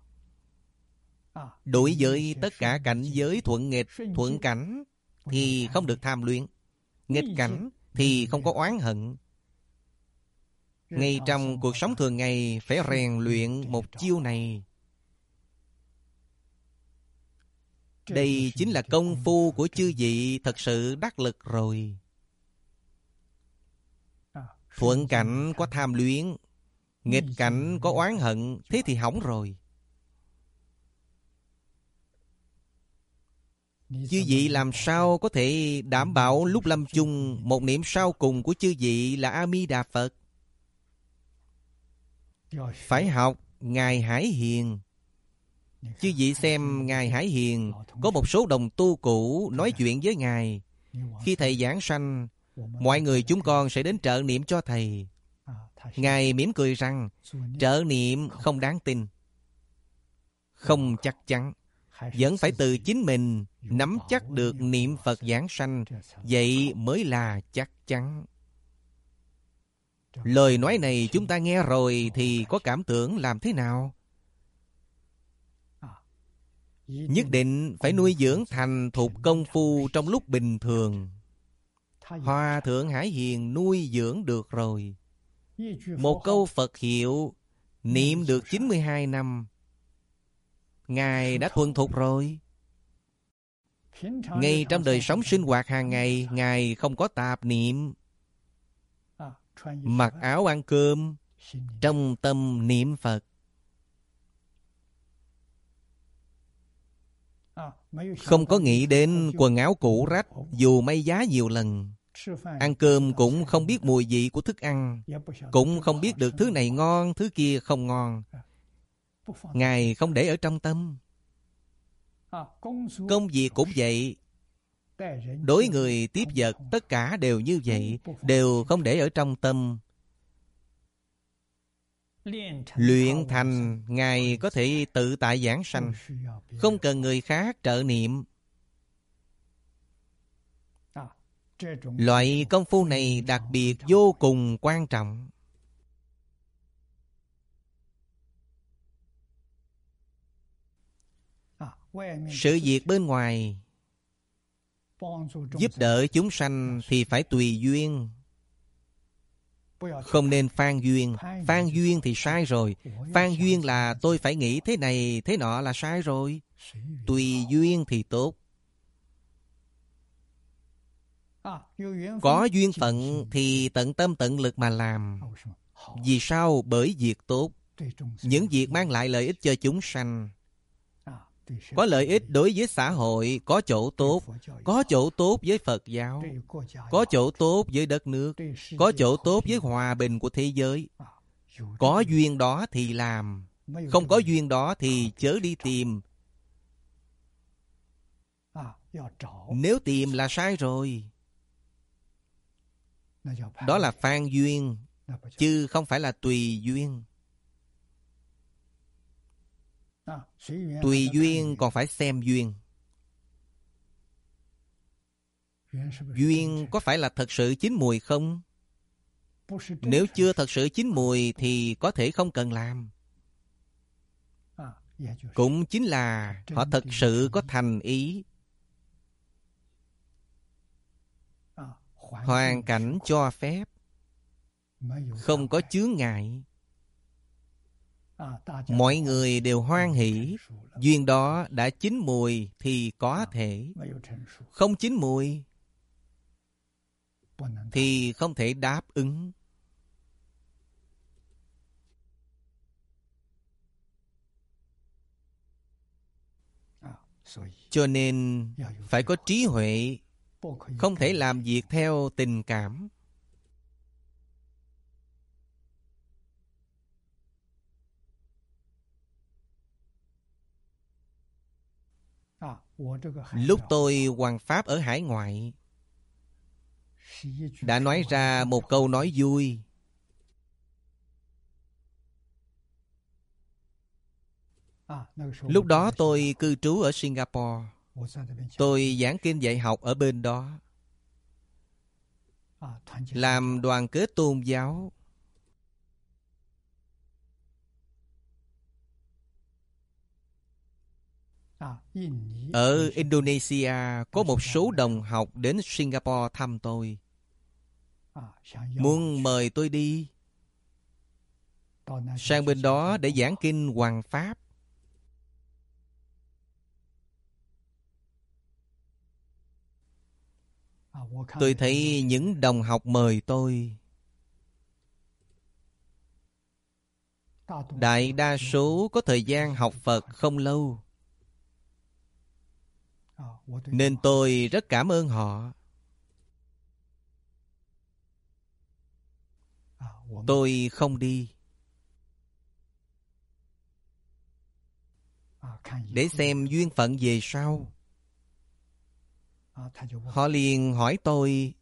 Đối với tất cả cảnh giới thuận nghịch, thuận cảnh thì không được tham luyện, nghịch cảnh thì không có oán hận. Ngay trong cuộc sống thường ngày phải rèn luyện một chiêu này. Đây chính là công phu của chư vị thật sự đắc lực rồi. Thuận cảnh có tham luyến, nghịch cảnh có oán hận, thế thì hỏng rồi. Chư vị làm sao có thể đảm bảo lúc lâm chung một niệm sau cùng của chư vị là A Di Đà Phật? Phải học Ngài Hải Hiền. Chư vị xem Ngài Hải Hiền, có một số đồng tu cũ nói chuyện với Ngài. Khi Thầy giảng sanh, mọi người chúng con sẽ đến trợ niệm cho Thầy. Ngài mỉm cười rằng trợ niệm không đáng tin, không chắc chắn. Vẫn phải từ chính mình nắm chắc được niệm Phật giảng sanh, vậy mới là chắc chắn. Lời nói này chúng ta nghe rồi thì có cảm tưởng làm thế nào? Nhất định phải nuôi dưỡng thành thục công phu trong lúc bình thường. Hòa Thượng Hải Hiền nuôi dưỡng được rồi. Một câu Phật hiệu niệm được chín mươi hai năm, Ngài đã thuần thục rồi. Ngay trong đời sống sinh hoạt hàng ngày, Ngài không có tạp niệm. Mặc áo ăn cơm, trong tâm niệm Phật. Không có nghĩ đến quần áo cũ rách dù may giá nhiều lần. Ăn cơm cũng không biết mùi vị của thức ăn, cũng không biết được thứ này ngon, thứ kia không ngon. Ngài không để ở trong tâm. Công việc cũng vậy. Đối người tiếp vật tất cả đều như vậy, đều không để ở trong tâm. Luyện thành, Ngài có thể tự tại giảng sanh, không cần người khác trợ niệm. Loại công phu này đặc biệt vô cùng quan trọng. Sự việc bên ngoài giúp đỡ chúng sanh thì phải tùy duyên, không nên phan duyên. Phan duyên thì sai rồi. Phan duyên là tôi phải nghĩ thế này thế nọ là sai rồi. Tùy duyên thì tốt. Có duyên phận thì tận tâm tận lực mà làm. Vì sao? Bởi việc tốt, những việc mang lại lợi ích cho chúng sanh. có lợi ích đối với xã hội, có chỗ tốt, có chỗ tốt với Phật giáo, có chỗ tốt với đất nước, có chỗ tốt với hòa bình của thế giới. Có duyên đó thì làm, không có duyên đó thì chớ đi tìm. Nếu tìm là sai rồi. Đó là phan duyên, chứ không phải là tùy duyên. Tùy duyên còn phải xem duyên. Duyên có phải là thật sự chín mùi không? Nếu chưa thật sự chín mùi thì có thể không cần làm. Cũng chính là họ thật sự có thành ý. Hoàn cảnh cho phép, không có chướng ngại. Mọi người đều hoan hỷ. Duyên đó đã chín mùi thì có thể. Không chín mùi thì không thể đáp ứng. Cho nên phải có trí huệ, không thể làm việc theo tình cảm. Lúc tôi hoằng pháp ở hải ngoại, đã nói ra một câu nói vui. Lúc đó tôi cư trú ở Singapore. Tôi giảng kinh dạy học ở bên đó, làm đoàn kết tôn giáo. Ở Indonesia có một số đồng học đến Singapore thăm tôi, muốn mời tôi đi sang bên đó để giảng kinh hoằng pháp. Tôi thấy những đồng học mời tôi, đại đa số có thời gian học Phật không lâu, nên tôi rất cảm ơn họ. Tôi không đi, để xem duyên phận về sau. Họ liền hỏi tôi,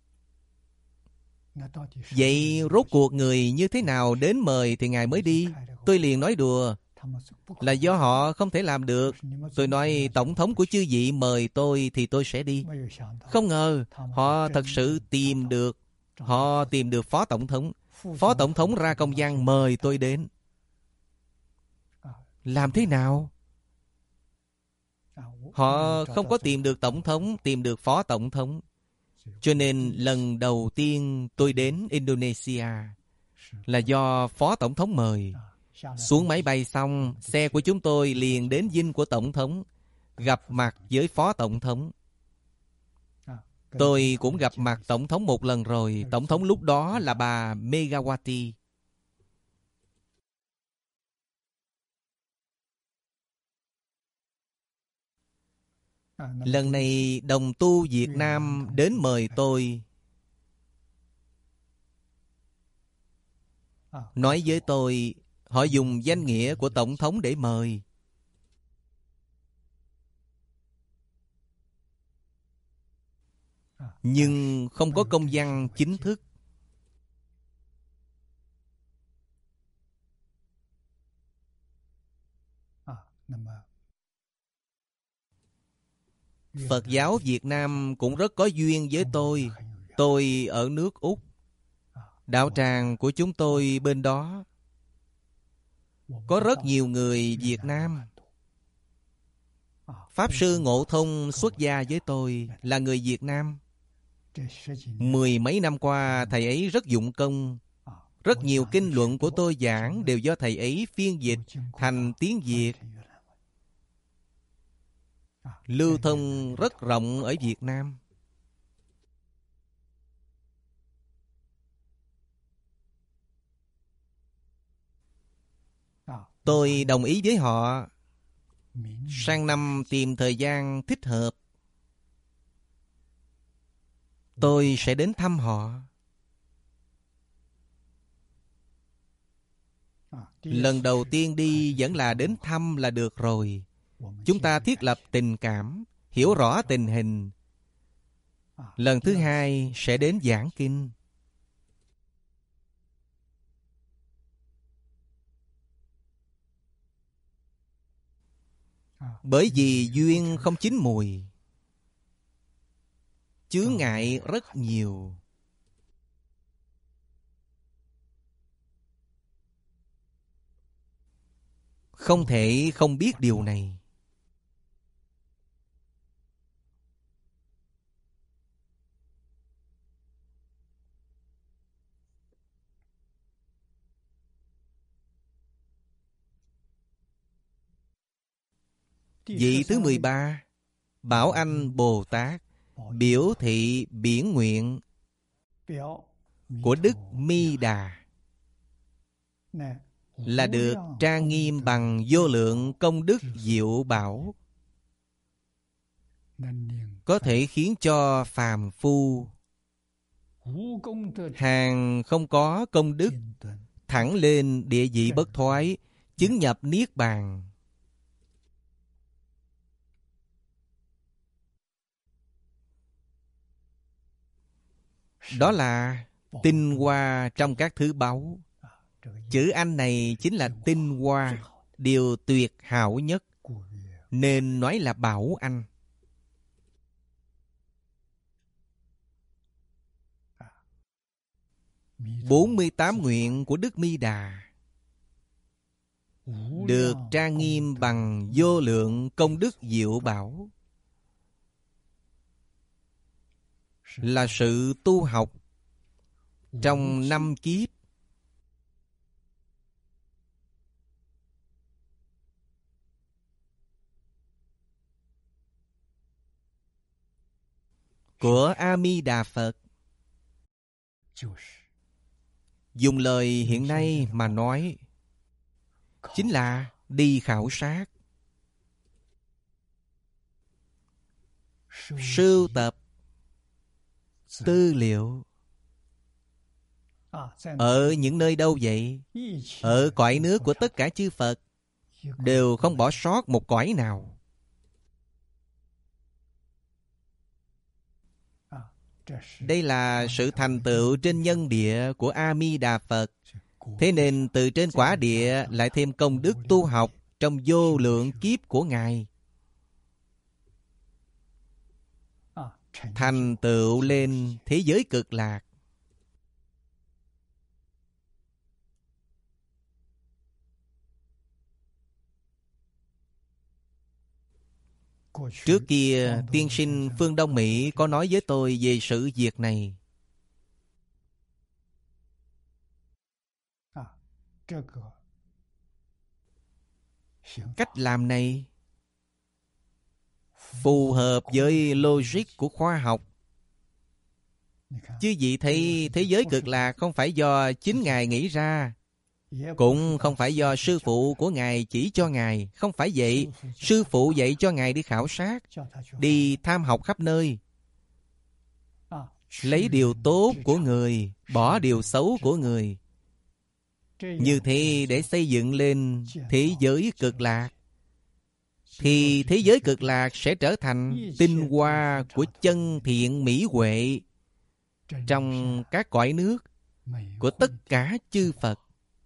vậy rốt cuộc người như thế nào đến mời thì ngài mới đi? Tôi liền nói đùa, là do họ không thể làm được. Tôi nói tổng thống của chư vị mời tôi thì tôi sẽ đi. Không ngờ họ thật sự tìm được. Họ tìm được phó tổng thống. Phó tổng thống ra công văn mời tôi đến. Làm thế nào? Họ không có tìm được tổng thống, tìm được phó tổng thống. Cho nên lần đầu tiên tôi đến Indonesia là do phó tổng thống mời. Xuống máy bay xong, xe của chúng tôi liền đến dinh của tổng thống, gặp mặt với phó tổng thống. Tôi cũng gặp mặt tổng thống một lần rồi. Tổng thống lúc đó là bà Megawati. Lần này đồng tu Việt Nam đến mời tôi, nói với tôi họ dùng danh nghĩa của tổng thống để mời. Nhưng không có công văn chính thức. Phật giáo Việt Nam cũng rất có duyên với tôi. Tôi ở nước Úc, đạo tràng của chúng tôi bên đó có rất nhiều người Việt Nam. Pháp sư Ngộ Thông xuất gia với tôi là người Việt Nam. Mười mấy năm qua thầy ấy rất dụng công. Rất nhiều kinh luận của tôi giảng đều do thầy ấy phiên dịch thành tiếng Việt. Lưu thông rất rộng ở Việt Nam. Tôi đồng ý với họ. sang năm tìm thời gian thích hợp, tôi sẽ đến thăm họ. Lần đầu tiên đi vẫn là đến thăm là được rồi. Chúng ta thiết lập tình cảm, hiểu rõ tình hình. Lần thứ hai sẽ đến giảng kinh. Bởi vì duyên không chín mùi, chướng ngại rất nhiều. Không thể không biết điều này. Vị thứ mười ba, Bảo Anh Bồ Tát biểu thị biển nguyện của Đức Mi Đà là được trang nghiêm bằng vô lượng công đức diệu bảo, có thể khiến cho phàm phu hàng không có công đức thẳng lên địa vị bất thoái, chứng nhập niết bàn. Đó là tinh hoa trong các thứ báu. Chữ Anh này chính là tinh hoa, điều tuyệt hảo nhất, nên nói là Bảo Anh. bốn mươi tám nguyện của Đức Mi Đà được trang nghiêm bằng vô lượng công đức diệu bảo, là sự tu học trong năm kiếp. Của A Di Đà Phật. Dùng lời hiện nay mà nói, chính là đi khảo sát, sưu tập tư liệu. Ở những nơi đâu vậy? Ở cõi nước của tất cả chư Phật, đều không bỏ sót một cõi nào. Đây là sự thành tựu trên nhân địa của A Di Đà Phật. Thế nên từ trên quả địa lại thêm công đức tu học trong vô lượng kiếp của Ngài, thành tựu lên thế giới cực lạc. Trước kia, tiên sinh phương Đông Mỹ có nói với tôi về sự việc này. Cách làm này phù hợp với logic của khoa học. Chứ vị thấy thế giới cực lạc không phải do chính Ngài nghĩ ra, cũng không phải do sư phụ của Ngài chỉ cho Ngài. Không phải vậy. Sư phụ dạy cho Ngài đi khảo sát, đi tham học khắp nơi, lấy điều tốt của người, bỏ điều xấu của người, như thế để xây dựng lên thế giới cực lạc. Thì thế giới cực lạc sẽ trở thành tinh hoa của chân thiện mỹ huệ trong các cõi nước của tất cả chư Phật.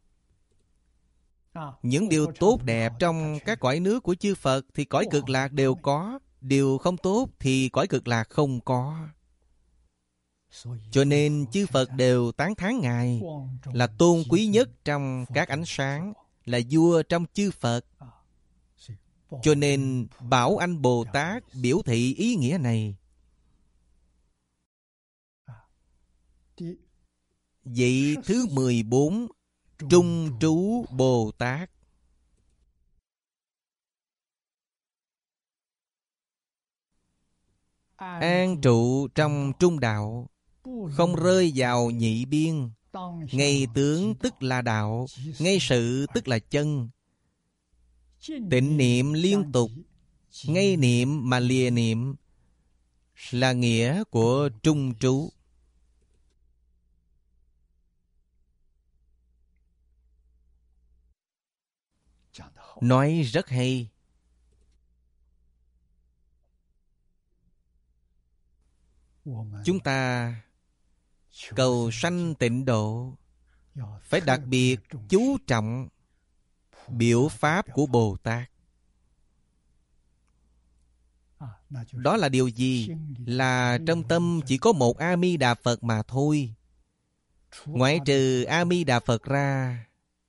Những điều tốt đẹp trong các cõi nước của chư Phật thì cõi cực lạc đều có. Điều không tốt thì cõi cực lạc không có. Cho nên chư Phật đều tán thán Ngài là tôn quý nhất trong các ánh sáng, là vua trong chư Phật. Cho nên Bảo Anh Bồ Tát biểu thị ý nghĩa này. Vị thứ mười bốn, Trung trú Bồ Tát. An trụ trong trung đạo, không rơi vào nhị biên. Ngay tướng tức là đạo, ngay sự tức là chân. Tịnh niệm liên tục, ngay niệm mà lìa niệm là nghĩa của trung trú. Nói rất hay. Chúng ta cầu sanh tịnh độ phải đặc biệt chú trọng biểu pháp của Bồ Tát. Đó là điều gì? Là trong tâm chỉ có một A Di Đà Phật mà thôi. Ngoại trừ A Di Đà Phật ra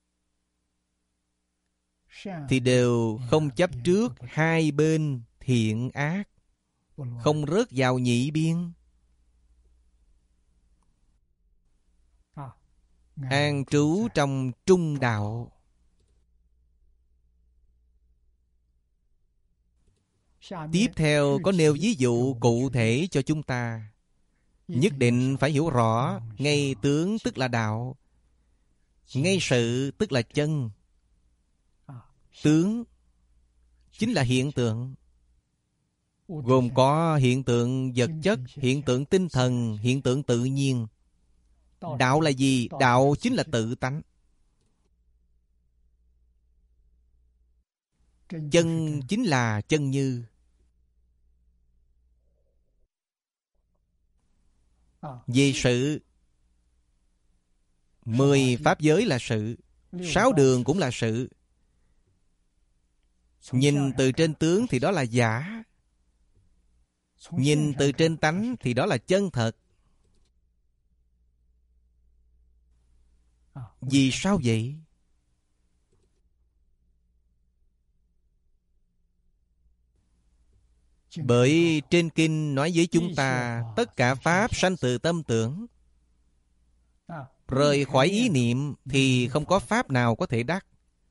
thì đều không chấp trước hai bên thiện ác, không rớt vào nhị biên. An trú trong trung đạo. Tiếp theo có nêu ví dụ cụ thể cho chúng ta. Nhất định phải hiểu rõ, ngay tướng tức là đạo, ngay sự tức là chân. Tướng chính là hiện tượng, gồm có hiện tượng vật chất, hiện tượng tinh thần, hiện tượng tự nhiên. Đạo là gì? Đạo chính là tự tánh. Chân chính là chân như. Về sự, mười pháp giới là sự, sáu đường cũng là sự. Nhìn từ trên tướng thì đó là giả, nhìn từ trên tánh thì đó là chân thật. Vì sao vậy? Bởi trên kinh nói với chúng ta tất cả pháp sanh từ tâm tưởng. Rời khỏi ý niệm thì không có pháp nào có thể đắc.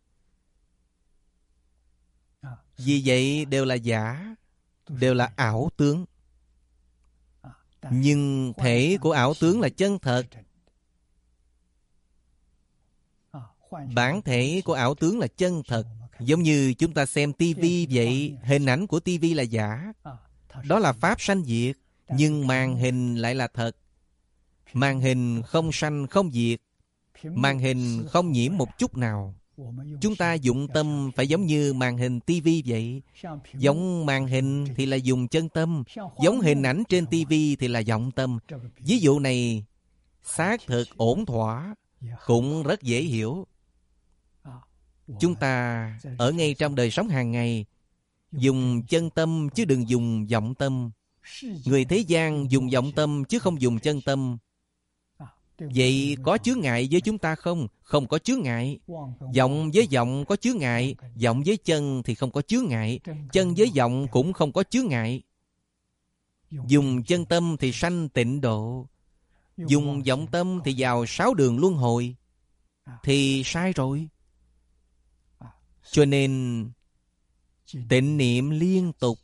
Vì vậy đều là giả, đều là ảo tướng. Nhưng thể của ảo tướng là chân thật. Bản thể của ảo tướng là chân thật. Giống như chúng ta xem tivi vậy, hình ảnh của tivi là giả. Đó là pháp sanh diệt, nhưng màn hình lại là thật. Màn hình không sanh không diệt, màn hình không nhiễm một chút nào. Chúng ta dụng tâm phải giống như màn hình tivi vậy. Giống màn hình thì là dùng chân tâm, giống hình ảnh trên tivi thì là vọng tâm. Ví dụ này xác thực ổn thỏa, cũng rất dễ hiểu. Chúng ta ở ngay trong đời sống hàng ngày dùng chân tâm chứ đừng dùng vọng tâm. Người thế gian dùng vọng tâm chứ không dùng chân tâm. Vậy có chướng ngại với chúng ta không? Không có chướng ngại. Vọng với vọng có chướng ngại, vọng với chân thì không có chướng ngại, chân với vọng cũng không có chướng ngại. Dùng chân tâm thì sanh tịnh độ, dùng vọng tâm thì vào sáu đường luân hồi, thì sai rồi. Cho nên tịnh niệm liên tục,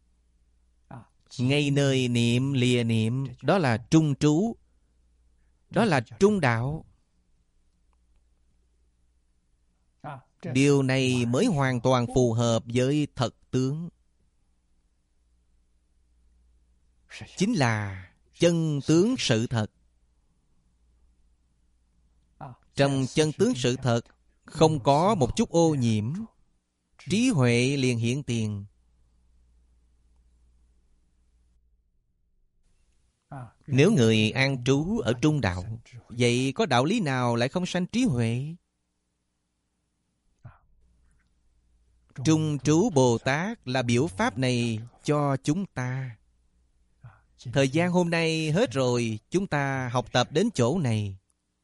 ngay nơi niệm lìa niệm, đó là trung trú, đó là trung đạo. Điều này mới hoàn toàn phù hợp với thật tướng, chính là chân tướng sự thật. Trong chân tướng sự thật không có một chút ô nhiễm, trí huệ liền hiện tiền. Nếu người an trú ở trung đạo, vậy có đạo lý nào lại không sanh trí huệ? Trung trú Bồ Tát là biểu pháp này cho chúng ta. Thời gian hôm nay hết rồi, chúng ta học tập đến chỗ này.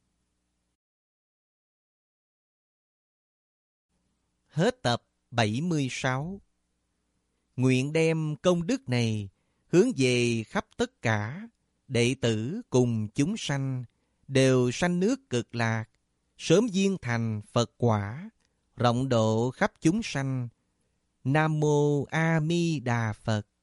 Hết tập bảy mươi sáu. Nguyện đem công đức này hướng về khắp tất cả đệ tử cùng chúng sanh, đều sanh nước Cực Lạc, sớm viên thành Phật quả, rộng độ khắp chúng sanh. Nam mô A Di Đà Phật.